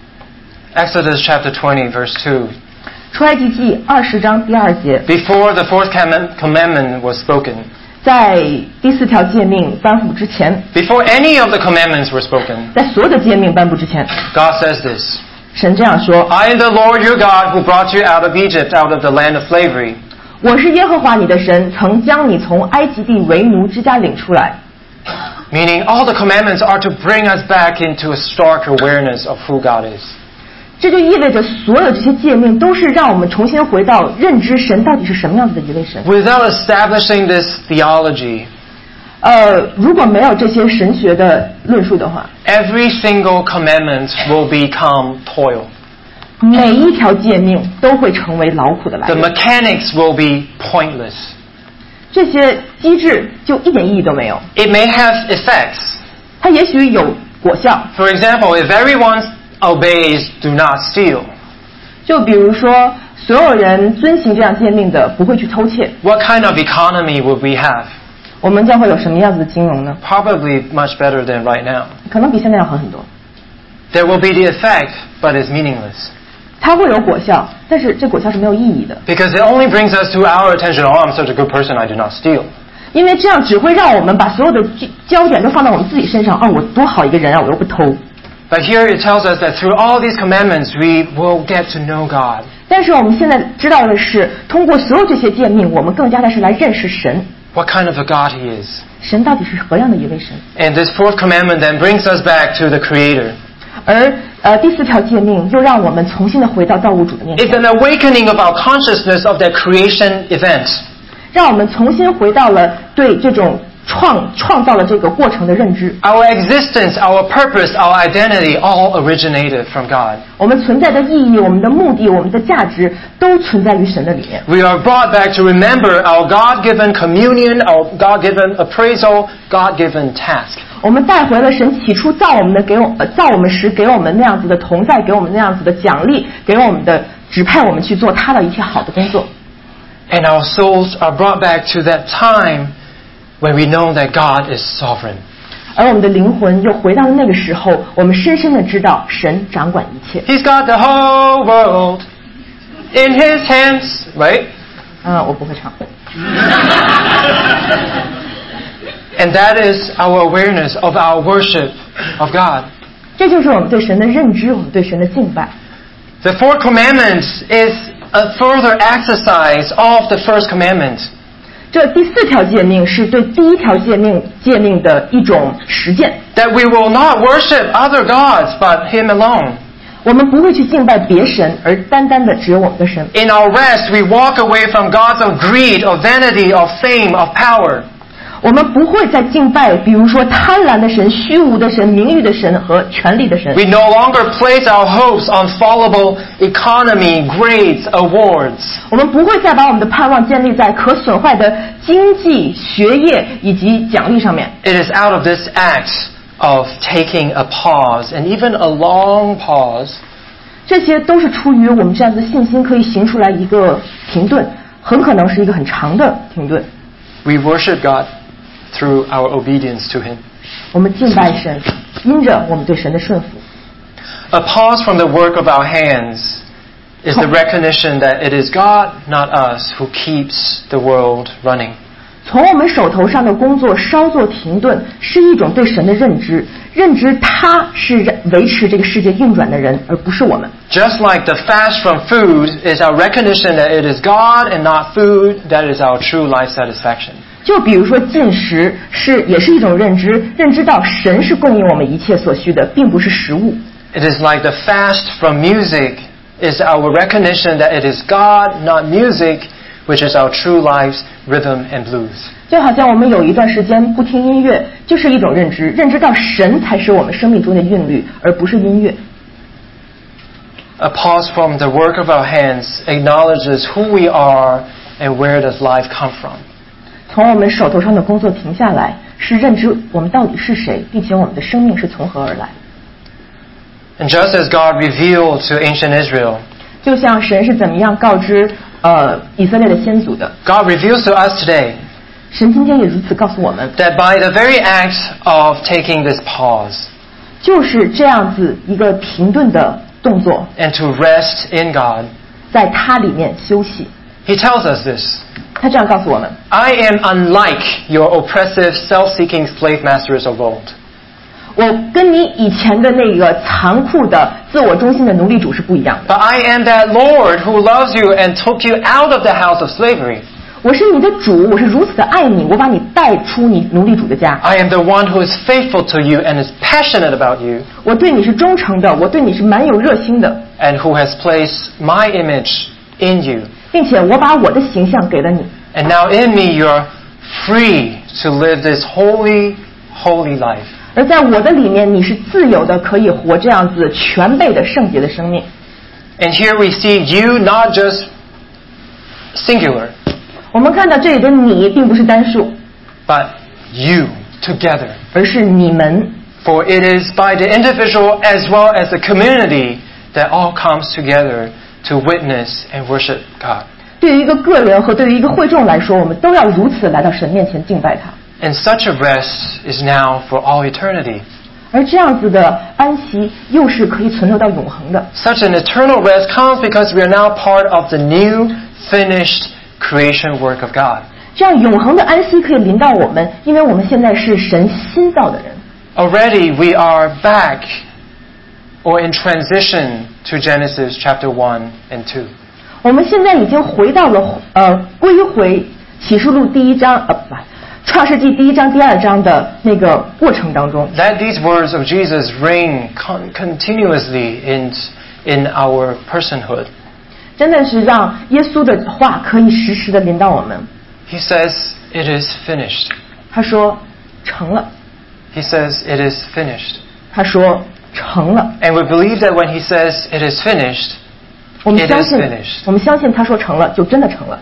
Exodus chapter 20 verse 2. 出埃及记20章第2节， Before the fourth commandment was spoken, 在第4条诫命颁布之前， before any of the commandments were spoken, 在所有的诫命颁布之前， God says this, 神这样说： I am the Lord your God who brought you out of Egypt, out of the land of slavery. 我是耶和华你的神，曾将你从埃及地为奴之家领出来。 Meaning all the commandments are to bring us back into a stark awareness of who God is. 这就意味着所有这些诫命都是让我们重新回到认知神到底是什么样子的一位神。 Without establishing this theology, 如果没有这些神学的论述的话， every single commandment will become toil. 每一条诫命都会成为劳苦的来 The 源， mechanics will be pointless. 这些机制就一点意义都没有。 It may have effects. 它也许有果效， For example, if everyone obeys do not steal, 就比如说所有人遵行这样诫命的不会去偷窃， what kind of economy would we have? 我们将会有什么样子的金融呢？ Probably much better than right now. 可能比现在要好很多。 There will be the effect, but it's meaningless. 它会有果效，但是这果效是没有意义的， Because it only brings us to our attention, oh, I'm such a good person, I do not steal. 因为这样只会让我们把所有的焦点都放到我们自己身上。哦，我多好一个人啊，我又不偷。 But here it tells us that through all these commandments, we will get to know God. 但是我们现在知道的是，通过所有这些诫命，我们更加的是来认识神， What kind of a God He is. 神到底是何样的一位神。 And this fourth commandment then brings us back to the Creator. 而第4条诫命又让我们重新的回到造物主的面 It's 前， an awakening of our consciousness of that creation event. 让我们重新回到了对这种创造了这个过程的认知。 Our existence, our purpose, our identity all originated from God. 我们存在的意义、我们的目的、我们的价值都存在于神的里面。 We are brought back to remember our God-given communion, our God-given appraisal, God-given task. 我们带回了神起初造我们时给我们那样子的同在，给我们那样子的奖励，给我们的指派我们去做他的一切好的工作。 And our souls are brought back to that time when we know that God is sovereign. 而我们的灵魂又回到了那个时候，我们深深的知道神掌管一切。 He's got the whole world in His hands, right? 我不会唱。 And that is our awareness of our worship of God. 这就是我们对神的认知，我们对神的敬拜。 The fourth commandment is a further exercise of the first commandment. 这第4条诫命是对第1条诫命的一种实践。 That we will not worship other gods but Him alone. 我们不会去敬拜别神，而单单的只有我们的神。 In our rest, we walk away from gods of greed, of vanity, of fame, of power. 我们不会再敬拜，比如说贪婪的神、虚无的神、名誉的神和权力的神。 We no longer place our hopes on fallible economy, grades, awards. 我们不会再把我们的盼望建立在可损坏的经济、学业以及奖励上面。 It is out of this act of taking a pause, and even a long pause, 这些都是出于我们这样子的信心可以行出来一个停顿，很可能是一个很长的停顿。 we worship God through our obedience to Him. 我们敬拜神，因着我们对神的顺服。 A pause from the work of our hands is the recognition that it is God, not us, who keeps the world running. 从我们手头上的工作稍作停顿，是一种对神的认知，认知他是维持这个世界运转的人，而不是我们。 Just like the fast from food is our recognition that it is God and not food that is our true life satisfaction. 就比如说进食也是一种认知，认知到神是供应我们一切所需的，并不是食物。 It is like the fast from music is our recognition that it is God, not music, which is our true life's rhythm and blues. 就好像我们有一段时间不听音乐，就是一种认知，认知到神才是我们生命中的韵律，而不是音乐。 A pause from the work of our hands acknowledges who we are and where does life come from. 从我们手头上的工作停下来，是认知我们到底是谁，并且我们的生命是从何而来。 And just as God revealed to ancient Israel, 就像神是怎么样告知以色列的先祖的， God reveals to us today 神今天也如此告诉我们， that by the very act of taking this pause 就是这样子一个停顿的动作， and to rest in God, 在它里面休息。 He tells us this. 他这样告诉我们， I am unlike your oppressive, self-seeking slave masters of old. 我跟你以前的那个残酷的自我中心的奴隶主是不一样的。 But I am that Lord who loves you and took you out of the house of slavery. 我是你的主，我是如此的爱你，我把你带出你奴隶主的家。 I am the one who is faithful to you and is passionate about you, 我对你是忠诚的，我对你是蛮有热心的， and who has placed my image in you. 并且我把我的形象给了你。 And now in me you are free to live this holy, holy life. 而在我的里面，你是自由的，可以活这样子全备的圣洁的生命。 And here we see you not just singular, 我们看到这里的你并不是单数， but you together. 而是你们。 For it is by the individual as well as the community that all comes together to witness and worship God. 对于一个个人和对于一个会众来说，我们都要如此来到神面前敬拜他。 And such a rest is now for all eternity. 而这样子的安息，又是可以存留到永恒的。 Such an eternal rest comes because we are now part of the new, finished creation work of God. 这样永恒的安息可以临到我们，因为我们现在是神新造的人。 Already we are back or in transition to Genesis chapter 1 and 2. 我们现在已经回到了归回启示录第1章创世纪第1章第2章的那个过程当中。 Let these words of Jesus ring continuously in our personhood. 真的是让耶稣的话可以时时的临到我们。 He says, it is finished. 他说成了。 He says, it is finished. 他说成了。 And we believe that when he says it is finished, 我们 it 相 is 信 finished. 他说成了就真的成了。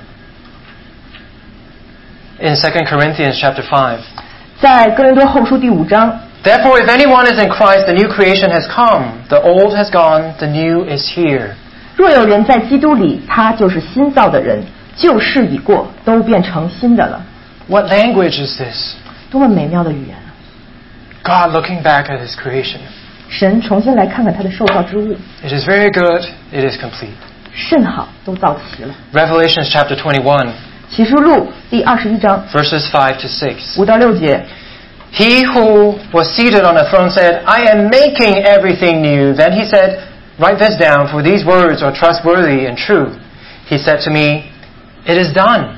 In 2 Corinthians chapter 5, 在哥林多后书第5章， therefore if anyone is in Christ, the new creation has come. The old has gone, the new is here. 若有人在基督里，他就是新造的人，旧事已过，都变成新的了。 What language is this? 多么美妙的语言啊！ God looking back at his creation. 神重新来看看他的受造之物， It is very good, it is complete. 甚好，都造齐了。 Revelations chapter 21, 启示录第21章 verses 5 to 6. 5到6节， He who was seated on the throne said, I am making everything new. Then he said, write this down, for these words are trustworthy and true. He said to me, it is done.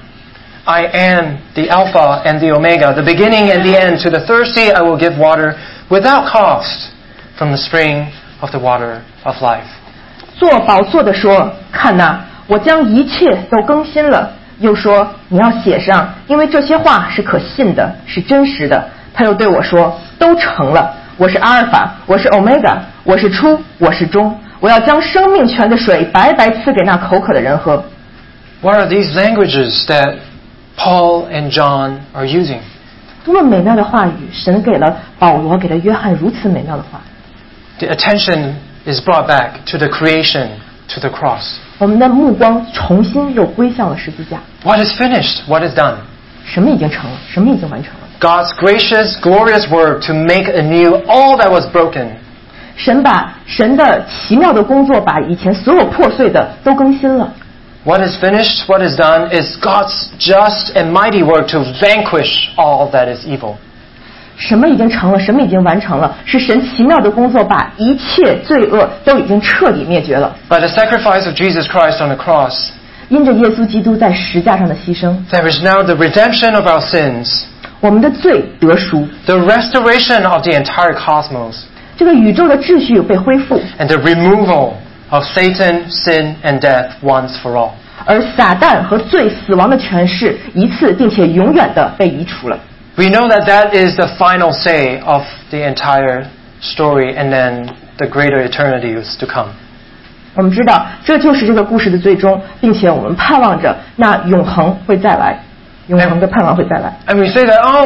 I am the Alpha and the Omega, the beginning and the end. To the thirsty I will give water without cost from the spring of the water of life. 坐宝座的说：“看哪，我将一切都更新了。”又说：“你要写上，因为这些话是可信的，是真实的。”他又对我说：“都成了。我是阿尔法，我是欧米伽，我是初，我是终。我要将生命泉的水白白赐给那口渴的人喝。” What are these languages that Paul and John are using? 多么美妙的话语！神给了保罗，给了约翰如此美妙的话。 The attention is brought back to the creation, to the cross. 我们的目光重新又归向了十字架。 What is finished? What is done? 什么已经成了？什么已经完成了？ God's gracious, glorious work to make anew all that was broken. 神把神的奇妙的工作，把以前所有破碎的都更新了。 What is finished, what is done, is God's just and mighty work to vanquish all that is evil. 什么已经成了？什么已经完成了？是神奇妙的工作，把一切罪恶都已经彻底灭绝了。 By the sacrifice of Jesus Christ on the cross, 因着耶稣基督在石架上的牺牲， there is now the redemption of our sins, 我们的罪得赎， the restoration of the entire cosmos, 这个宇宙的秩序被恢复， and the removal of Satan, sin, and death once for all. 而撒旦和罪、死亡的权势一次并且永远的被移除了。 We know that that is the final say of the entire story, and then the greater eternity is to come. 我们知道这就是这个故事的最终，并且我们盼望着那永恒会再来，永恒的盼望会再来。 And we say that, oh,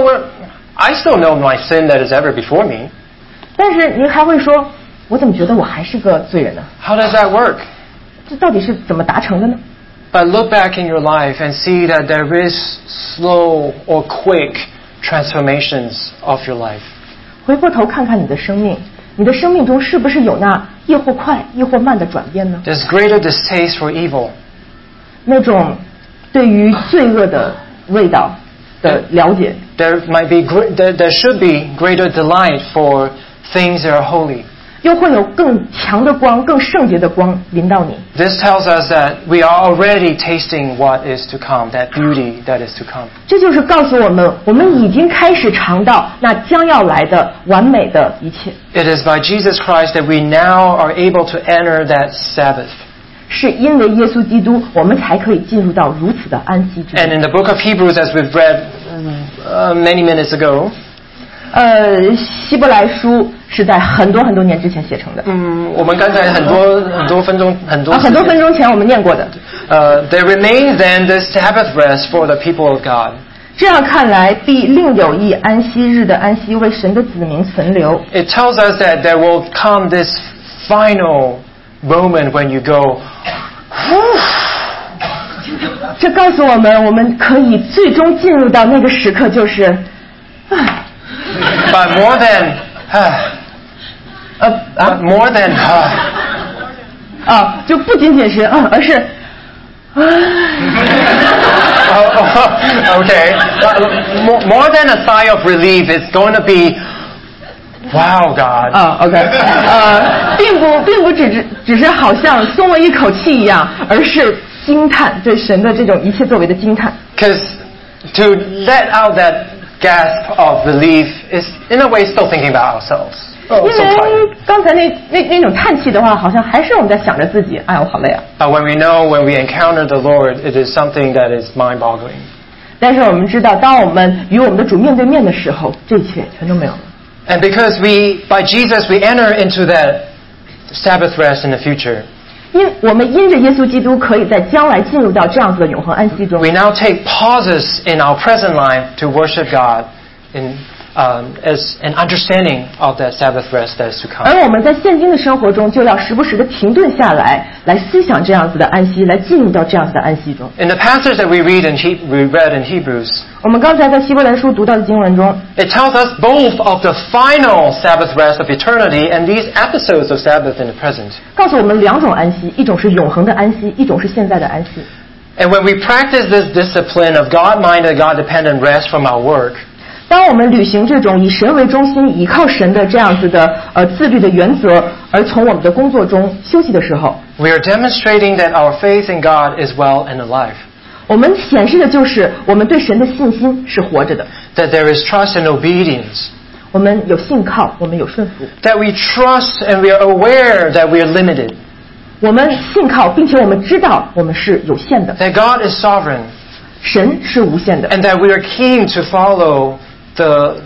I still know my sin that is ever before me. 但是您还会说，我怎么觉得我还是个罪人呢？ How does that work? 这到底是怎么达成的呢？ But look back in your life and see that there is slow or quick transformations of your life. 回过头看看你的生命，你的生命中是不是有那亦或快亦或慢的转变呢？ There's greater distaste for evil. 那种对于罪恶的味道的了解， There might be there should be greater delight for things that are holy. 又会有更强的光、更圣洁的光临到你。 This tells us that we are already tasting what is to come, that beauty that is to come. 这就是告诉我们，我们已经开始尝到那将要来的完美的一切。 It is by Jesus Christ that we now are able to enter that Sabbath. 是因为耶稣基督，我们才可以进入到如此的安息之 And 中。 in the book of Hebrews, as we've read many minutes ago, 希伯来书是在很多年之前写成的。 我们刚才很多分钟很多分钟前我们念过的。 There remains then this Sabbath rest for the people of God. 这样看来，必另有一安息日的安息为神的子民存留。 It tells us that there will come this final moment when you go, 这告诉我们，我们可以最终进入到那个时刻，就是， but more than, but more than, 就不仅仅是而是， okay, more than a sigh of relief, it's going to be, wow, God. OK， 并不只是好像松了一口气一样，而是惊叹对神的这种一切作为的惊叹。 Because to let out that gasp of relief is, in a way, still thinking about ourselves. 因 so 为 tired. 刚才那种叹气的话，好像还是我们在想着自己，哎，我好累啊。 But when we know, when we encounter the Lord, it is something that is mind-boggling. 但是我们知道，当我们与我们的主面对面的时候，这一切全都没有了。 And because by Jesus, we enter into that Sabbath rest in the future. 我们因着耶稣基督，可以在将来进入到这样子的永恒安息中。 We now take pauses in our present life to worship God as an understanding of that Sabbath rest that is to come. 而我们在现今的生活中，就要时不时的停顿下来，来思想这样子的安息，来进入到这样子的安息中。 In the passage that we read in Hebrews, 我们刚才在希伯来书读到的经文中， it tells us both of the final Sabbath rest of eternity and these episodes of Sabbath in the present. 告诉我们两种安息，一种是永恒的安息，一种是现在的安息。 And when we practice this discipline of God-minded, God-dependent rest from our work, 当我们履行这种以神为中心、依靠神的这样子的自律的原则，而从我们的工作中休息的时候， we are demonstrating that our faith in God is well and alive. 我们显示的就是我们对神的信心是活着的。 That there is trust and obedience. 我们有信靠，我们有顺服。 That we trust and we are aware that we are limited. 我们信靠，并且我们知道我们是有限的。 That God is sovereign. 神是无限的。 And that we are keen to follow the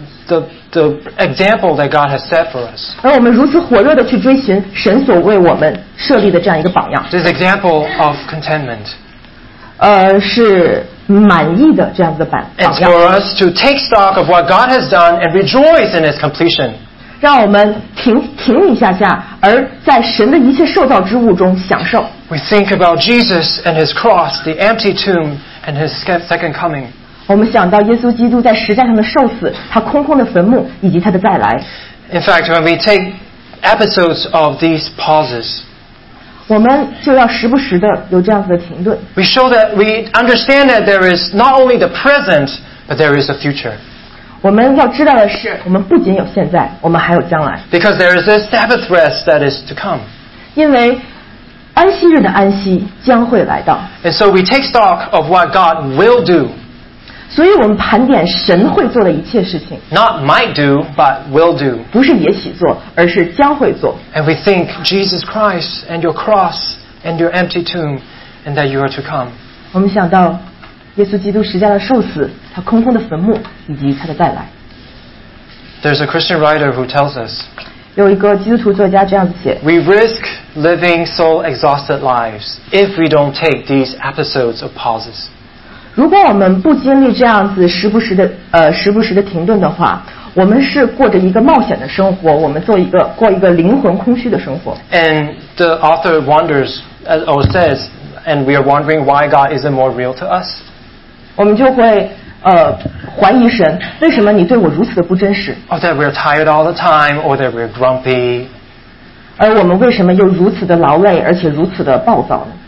example that God has set for us. 而我们如此火热的去追寻神所为我们设立的这样一个榜样。 This example of contentment. 是满意的这样子的榜样。 It's for us to take stock of what God has done and rejoice in its completion. 让我们停一下下，而在神的一切受造之物中享受。 We think about Jesus and His cross, the empty tomb, and His second coming. 我们想到耶稣基督在十字架上的受死，他空空的坟墓，以及他的再来。 In fact, when we take episodes of these pauses, 我们就要时不时的有这样子的停顿。 we show that we understand that there is not only the present, but there is a future. 我们要知道的是，我们不仅有现在，我们还有将来。 Because there is this Sabbath rest that is to come. 因为安息日的安息将会来到。 And so we take stock of what God will do. 所以我们盘点神会做的一切事情， Not might do, but will do. 不是也许做，而是将会做。 And we think Jesus Christ and your cross and your empty tomb and that you are to come. 我们想到耶稣基督十字架的受死，他空空的坟墓，以及他的再来。 There's a Christian writer who tells us, 有一个基督徒作家这样子写： we risk living soul-exhausted lives if we don't take these episodes of pauses. 如果我们不经历这样子时不时的停顿的话，我们是过着一个冒险的生活，我们过一个灵魂空虚的生活。 And the author wonders, or says, and we are wondering why God isn't more real to us. 我们就会怀疑神，为什么你对我如此的不真实？ Or that we're tired all the time, or that we're grumpy. 而我们为什么又如此的劳累，而且如此的暴躁呢？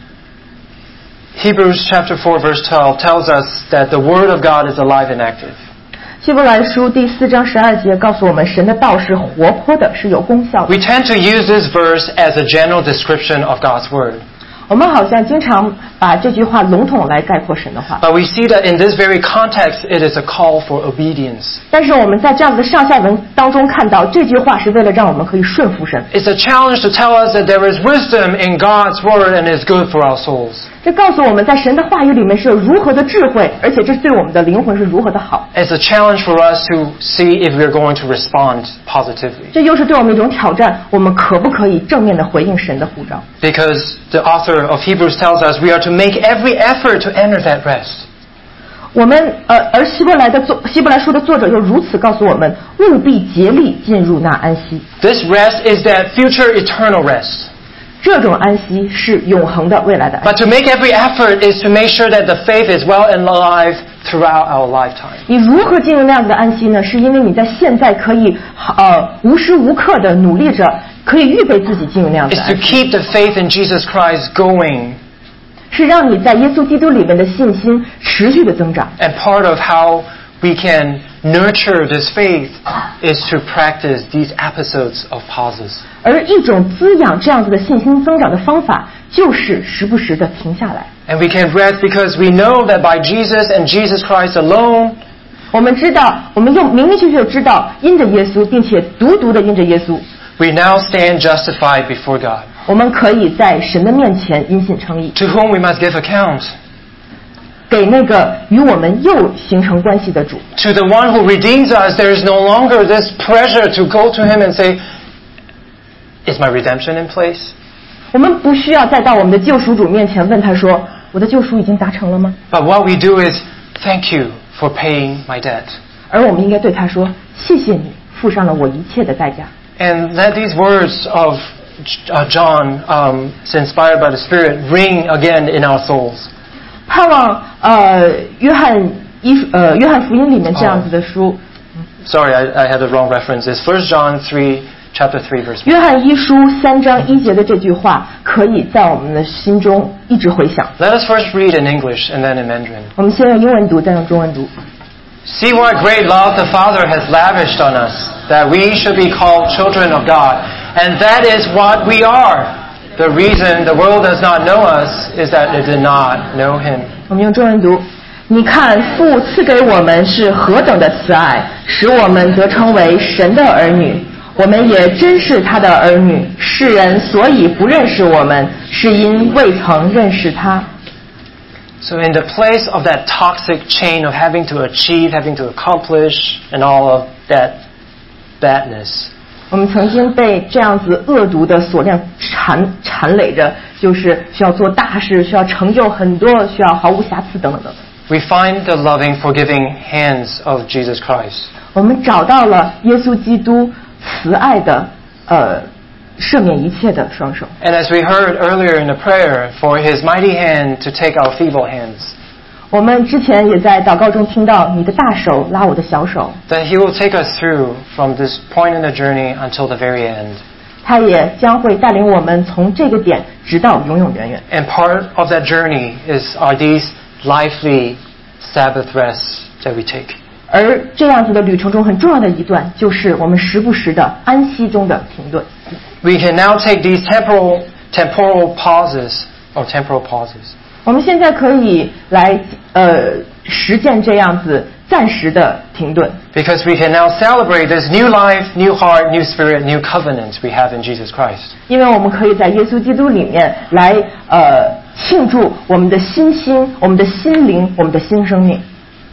Hebrews chapter 4 verse 12 tells us that the Word of God is alive and active. 希伯来书第4章12节告诉我们，神的道是活泼的，是有功效的。 We tend to use this verse as a general description of God's Word. 我们好像经常把这句话笼统来概括神的话， But we see that in this very context, it is a call for obedience. 但是我们在这样子的上下文当中看到，这句话是为了让我们可以顺服神。 It's a challenge to tell us that there is wisdom in God's Word and is good for our souls. 这告诉我们在神的话语里面是有如何的智慧，而且这对我们的灵魂是如何的好。 It's a challenge for us to see if we're going to respond positively. 这又是对我们一种挑战，我们可不可以正面的回应神的呼召？ Because the author of Hebrews tells us we are to make every effort to enter that rest. 我们而希伯来书的作者又如此告诉我们，务必竭力进入那安息。 This rest is that future eternal rest. 这种安息是永恒的未来的安息。 But to make every effort is to make sure that the faith is well and alive throughout our lifetime. 你如何进入那样子的安息呢？是因为你在现在可以无时无刻的努力着，可以预备自己进入那样子 It's 的 to 安息， keep the faith in Jesus Christ going. 是让你在耶稣基督里面的信心持续的增长。 And part of how we can nurture this faith is to practice these episodes of pauses. 而一种滋养这样子的信心增长的方法，就是时不时的停下来。 And we can rest because we know that by Jesus and Jesus Christ alone, 我们知道，我们又明明确确的知道，因着耶稣，并且独的因着耶稣， we now stand justified before God, 我们可以在神的面前因信称义。 to whom we must give account. 给那个与我们又形成关系的主。 To the one who redeems us, there is no longer this pressure to go to him and say, is my redemption in place? 我们不需要再到我们的救赎主面前问他说，我的救赎已经达成了吗？ But what we do is, thank you for paying my debt. 而我们应该对他说，谢谢你付上了我一切的代价。 And let these words of John, inspired by the Spirit, ring again in our souls. 盼望约翰福音里面这样子的书， Sorry, I had the wrong reference. It's 1 John 3, chapter 3, verse 1. 约翰一书3章1节的这句话，可以在我们的心中一直回响。 Let us first read in English and then in Mandarin. 我们先用英文读，再用中文读。 See what great love the Father has lavished on us, that we should be called children of God. And that is what we are. The reason the world does not know us is that it did not know Him. 我们用中文读。你看父赐给我们是何等的慈爱，使我们得称为神的儿女。我们也真是他的儿女。世人所以不认识我们，是因未曾认识他。 So in the place of that toxic chain of having to achieve, having to accomplish, and all of that badness, 我们曾经被这样子恶毒的锁链缠累着，就是需要做大事，需要成就很多，需要毫无瑕疵等等等。 we find the loving, forgiving hands of Jesus Christ. 我们找到了耶稣基督慈爱的赦免一切的双手。 And as we heard earlier in the prayer, for His mighty hand to take our feeble hands, 我们之前也在祷告中听到你的大手拉我的小手， that He will take us through from this point in the journey until the very end. 他也将会带领我们从这个点直到永永远远。 And part of that journey are these lively Sabbath rests that we take. 而这样子的旅程中很重要的一段，就是我们时不时的安息中的停顿。 We can now take these temporal pauses or temporal pauses. 我们现在可以来实践这样子暂时的停顿， Because we can now celebrate this new life, new heart, new spirit, new covenant we have in Jesus Christ. 因为我们可以在耶稣基督里面来庆祝我们的新心、我们的心灵、我们的新生命。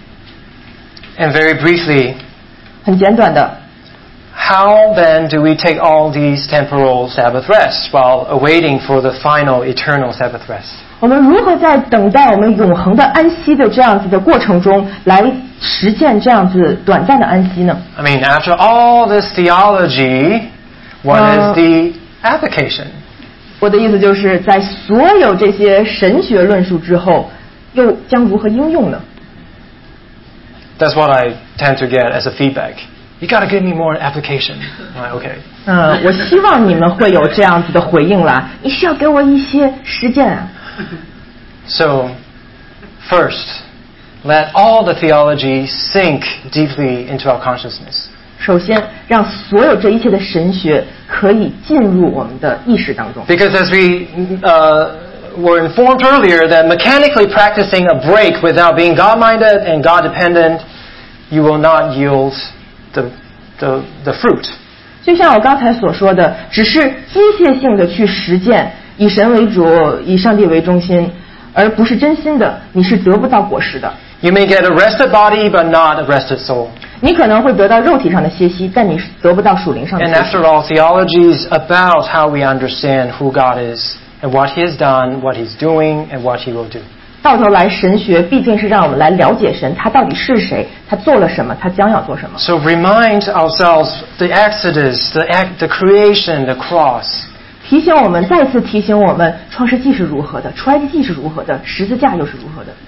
And very briefly, 很简短的， how then do we take all these temporal Sabbath rests while awaiting for the final eternal Sabbath rest? 我们如何在等待我们永恒的安息的这样子的过程中，来实践这样子短暂的安息呢？ I mean, after all this theology, what is the application? 我的意思就是在所有这些神学论述之后，又将如何应用呢？ That's what I tend to get as a feedback. You got to give me more application. Right, okay. 我希望你们会有这样子的回应啦。你需要给我一些实践啊。 So, first, let all the theology sink deeply into our consciousness. 首先，让所有这一切的神学可以进入我们的意识当中。 Because as we were informed earlier, that mechanically practicing a break without being God-minded and God-dependent, you will not yield the fruit. 就像我刚才所说的，只是机械性的去实践以神为主、以上帝为中心，而不是真心的，你是得不到果实的。 You may get a rested body, but not a rested soul. 你可能会得到肉体上的歇息，但你得不到属灵上的 And 歇息。 after all, theology is about how we understand who God is and what He has done, what He's doing, and what He will do. 到头来，神学毕竟是让我们来了解神，他到底是谁，他做了什么，他将要做什么。 So remind ourselves the Exodus, the creation, the cross. 提醒我们，再次提醒我们，创世纪是如何的，出埃及记是如何的，十字架又是如何的。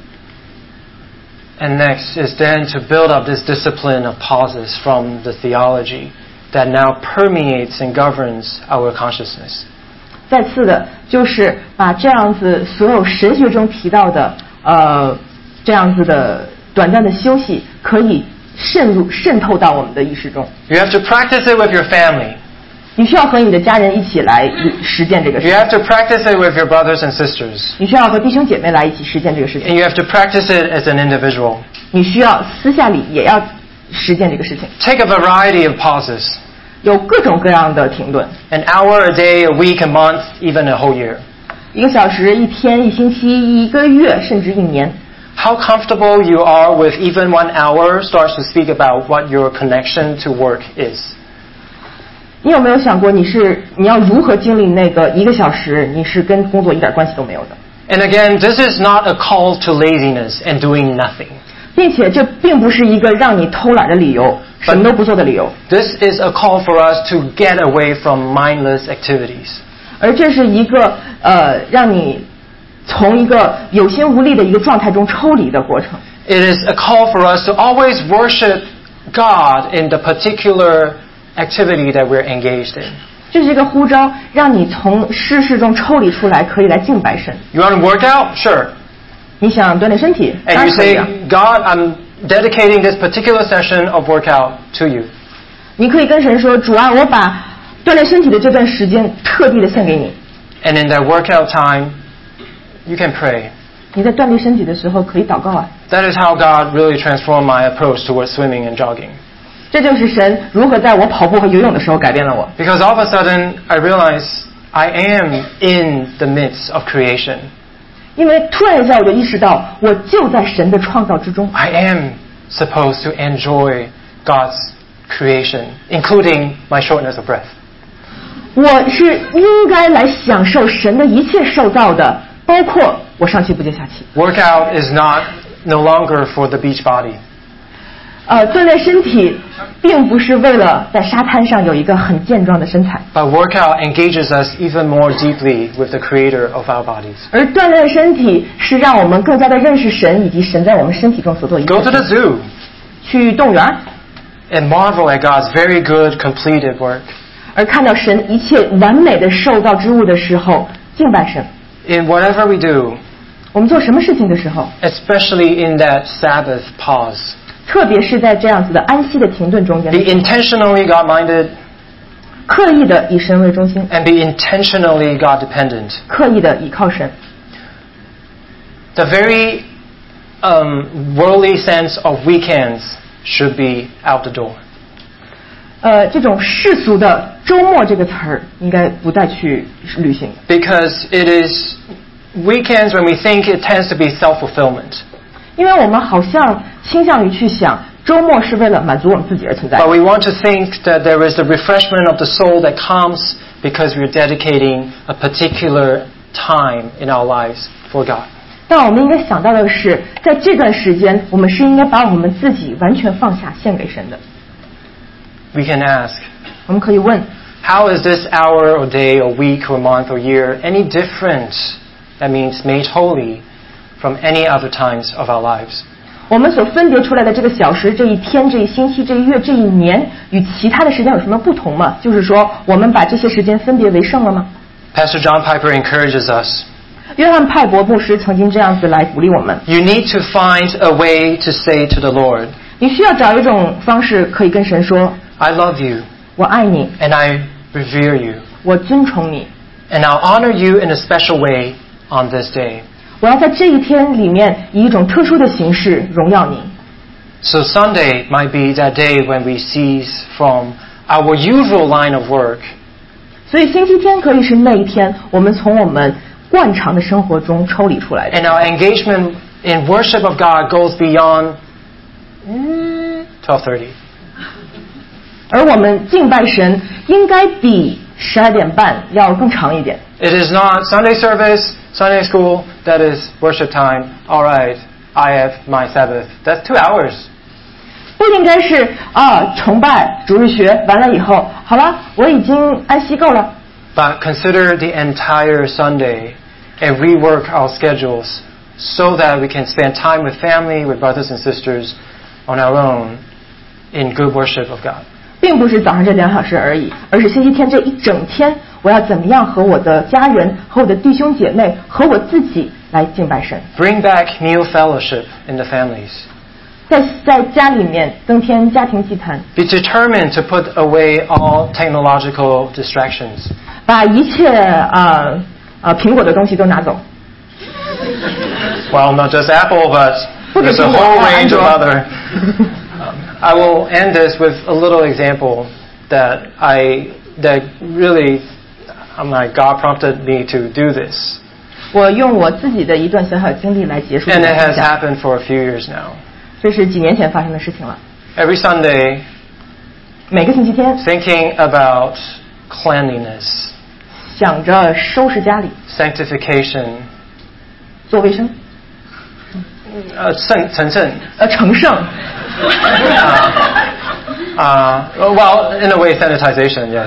And next is then to build up this discipline of pauses from the theology that now permeates and governs our consciousness. 再次的，就是把这样子所有神学中提到的这样子的短暂的休息，可以渗透到我们的意识中。 You have to practice it with your family. 你需要和你的家人一起来实践这个事 You 情， have to practice it with your brothers and sisters. 你需要和弟兄姐妹来一起实践这个事情， And you have to practice it as an individual. 你需要私下里也要实践这个事情。 Take a variety of pauses. 有各种各样的停顿， An hour a day, a week, a month, even a whole year. 1个小时、1天、1星期、1个月，甚至1年。 how comfortable you are with even 1 hour starts to speak about what your connection to work is. 你有没有想过你要如何经历那个1个小时你是跟工作一点关系都没有的？ And again, this is not a call to laziness and doing nothing. 并且这并不是一个让你偷懒的理由，什么都不做的理由。 This is a call for us to get away from mindless activities. 而这是一个让你从一个有心无力的一个状态中抽离的过程。 It is a call for us to always worship God in the particular activity that we're engaged in. 这是一个呼召，让你从世事中抽离出来，可以来敬拜神。 You want to work out? Sure. 你想锻炼身体，当 And 然 you 可以啊。 say, God, I'm dedicating this particular session of workout to you. 你可以跟神说，主啊，我把锻炼身体的这段时间特地的献给你。 And in that workout time, you can pray. 你在锻炼身体的时候可以祷告啊。 That is how God really transformed my approach towards swimming and jogging. 这就是神如何在我跑步和游泳的时候改变了我。 Because all of a sudden, I realized I am in the midst of creation. 因为突然一下我就意识到，我就在神的创造之中。 I am supposed to enjoy God's creation, including my shortness of breath. 我是应该来享受神的一切受造的，包括我上气不接下气。 Workout is no longer for the beach body. 锻炼身体并不是为了在沙滩上有一个很健壮的身材， But workout engages us even more deeply with the creator of our bodies. 而锻炼身体是让我们更加的认识神以及神在我们身体中所做的一切 Go to the 事。 zoo 去动物园， and marvel at God's very good completed work. 而看到神一切完美的受造之物的时候，敬拜神。 In whatever we do, 我们做什么事情的时候， especially in that Sabbath pause, 特别是在这样子的安息的停顿中间， be intentionally God-minded 刻意的以神为中心， and be intentionally God-dependent. 刻意的倚靠神。 The very worldly sense of weekends should be out the door. 这种世俗的周末这个词儿应该不再去履行， Because it is weekends when we think it tends to be self-fulfillment. 因为我们好像倾向于去想周末是为了满足我们自己而存在 But we want to think that there is the refreshment of the soul that comes because we're dedicating a particular time in our lives for God. 但我们应该想到的是，在这段时间，我们是应该把我们自己完全放下，献给神的。 We can ask, 我们可以问， how is this hour or day or week or month or year any different? That means made holy from any other times of our lives. 我们所分别出来的这个小时、这一天、这一星期、这一月、这一年，与其他的时间有什么不同吗？就是说，我们把这些时间分别为圣了吗？ Pastor John Piper encourages us. 约翰派伯牧师曾经这样子来鼓励我们： You need to find a way to say to the Lord, 你需要找一种方式可以跟神说 I love you 我爱你， and I revere you 我尊崇你， and I'll honor you in a special way on this day. 我要在这一天里面以一种特殊的形式荣耀你。 So Sunday might be that day when we cease from our usual line of work 所以星期天可以是那一天，我们从我们惯常的生活中抽离出来的。 and our engagement in worship of God goes beyond 12:30. 而我们敬拜神应该比12:30要更长一点。 It is not Sunday service, Sunday school, that is worship time. All right, I have my Sabbath. That's 2 hours. 不应该是崇拜主日学完了以后，好了，我已经安息够了。 But consider the entire Sunday and rework our schedules so that we can spend time with family, with brothers and sisters on our own in good worship of God. 并不是早上这2小时而已，而是星期天这一整天，我要怎么样和我的家人、和我的弟兄姐妹、和我自己来敬拜神， Bring back meal fellowship in the families. 在家里面增添家庭祭坛， Be determined to put away all technological distractions. 把一切苹果的东西都拿走。 Well, not just Apple, but there's a whole range of other. I will end this with a little example that really, God prompted me to do this. 我用我自己的一段小小经历来结束。 And it has happened for a few years now. 这是几年前发生的事情了。 Every Sunday, 每个星期天 thinking about cleanliness, 想着收拾家里， sanctification, 做卫生， 成圣。 成圣。 Well, in a way, sanitization, yes.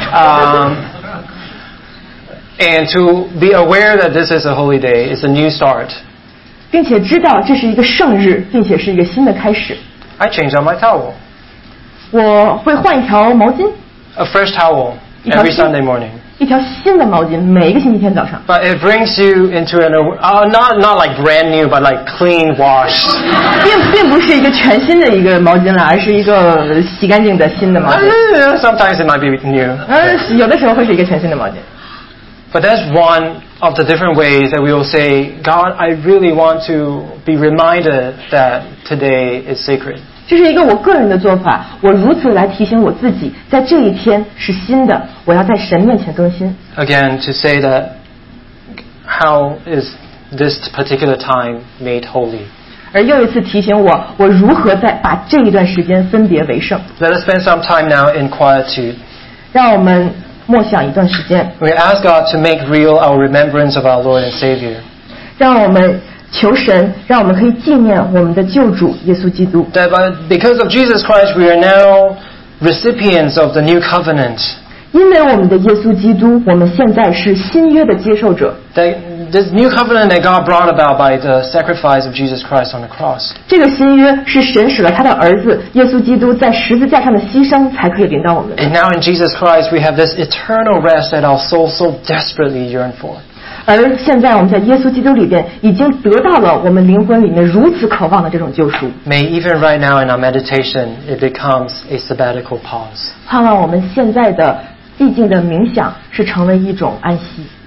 And to be aware that this is a holy day, it's a new start. 并且知道这是一个圣日，并且是一个新的开始。 I change out my towel, 我会换一条毛巾， a fresh towel, every Sunday morning. 一条新的毛巾，每一个星期天早上。 But it brings you into not like brand new, but like clean washed. 并不是一个全新的一个毛巾了，而是一个洗干净的新的毛巾。 Sometimes it might be new. 有的时候会是一个全新的毛巾。 But that's one of the different ways that we will say, God, I really want to be reminded that today is sacred. 这是一个我个人的做法，我如此来提醒我自己，在这一天是新的，我要在神面前更新。 Again, to say that how is this particular time made holy? 而又一次提醒我，我如何把这一段时间分别为圣。 Let us spend some time now in quietude. 让我们默想一段时间， We ask God to make real our remembrance of our Lord and Savior. 让我们求神，让我们可以纪念我们的救主耶稣基督。 That because of Jesus Christ, we are now recipients of the new covenant. 因为我们的耶稣基督，我们现在是新约的接受者。 That this new covenant that God brought about by the sacrifice of Jesus Christ on the cross. 这个新约是神使了他的儿子耶稣基督在十字架上的牺牲，才可以领到我们的。 And now in Jesus Christ, we have this eternal rest that our soul so desperately yearn for. 而现在我们在耶稣基督里边已经得到了我们灵魂里面如此渴望的这种救赎。 May even right now in our meditation, it becomes a sabbatical pause. 盼望我们现在的寂静的冥想是成为一种安息。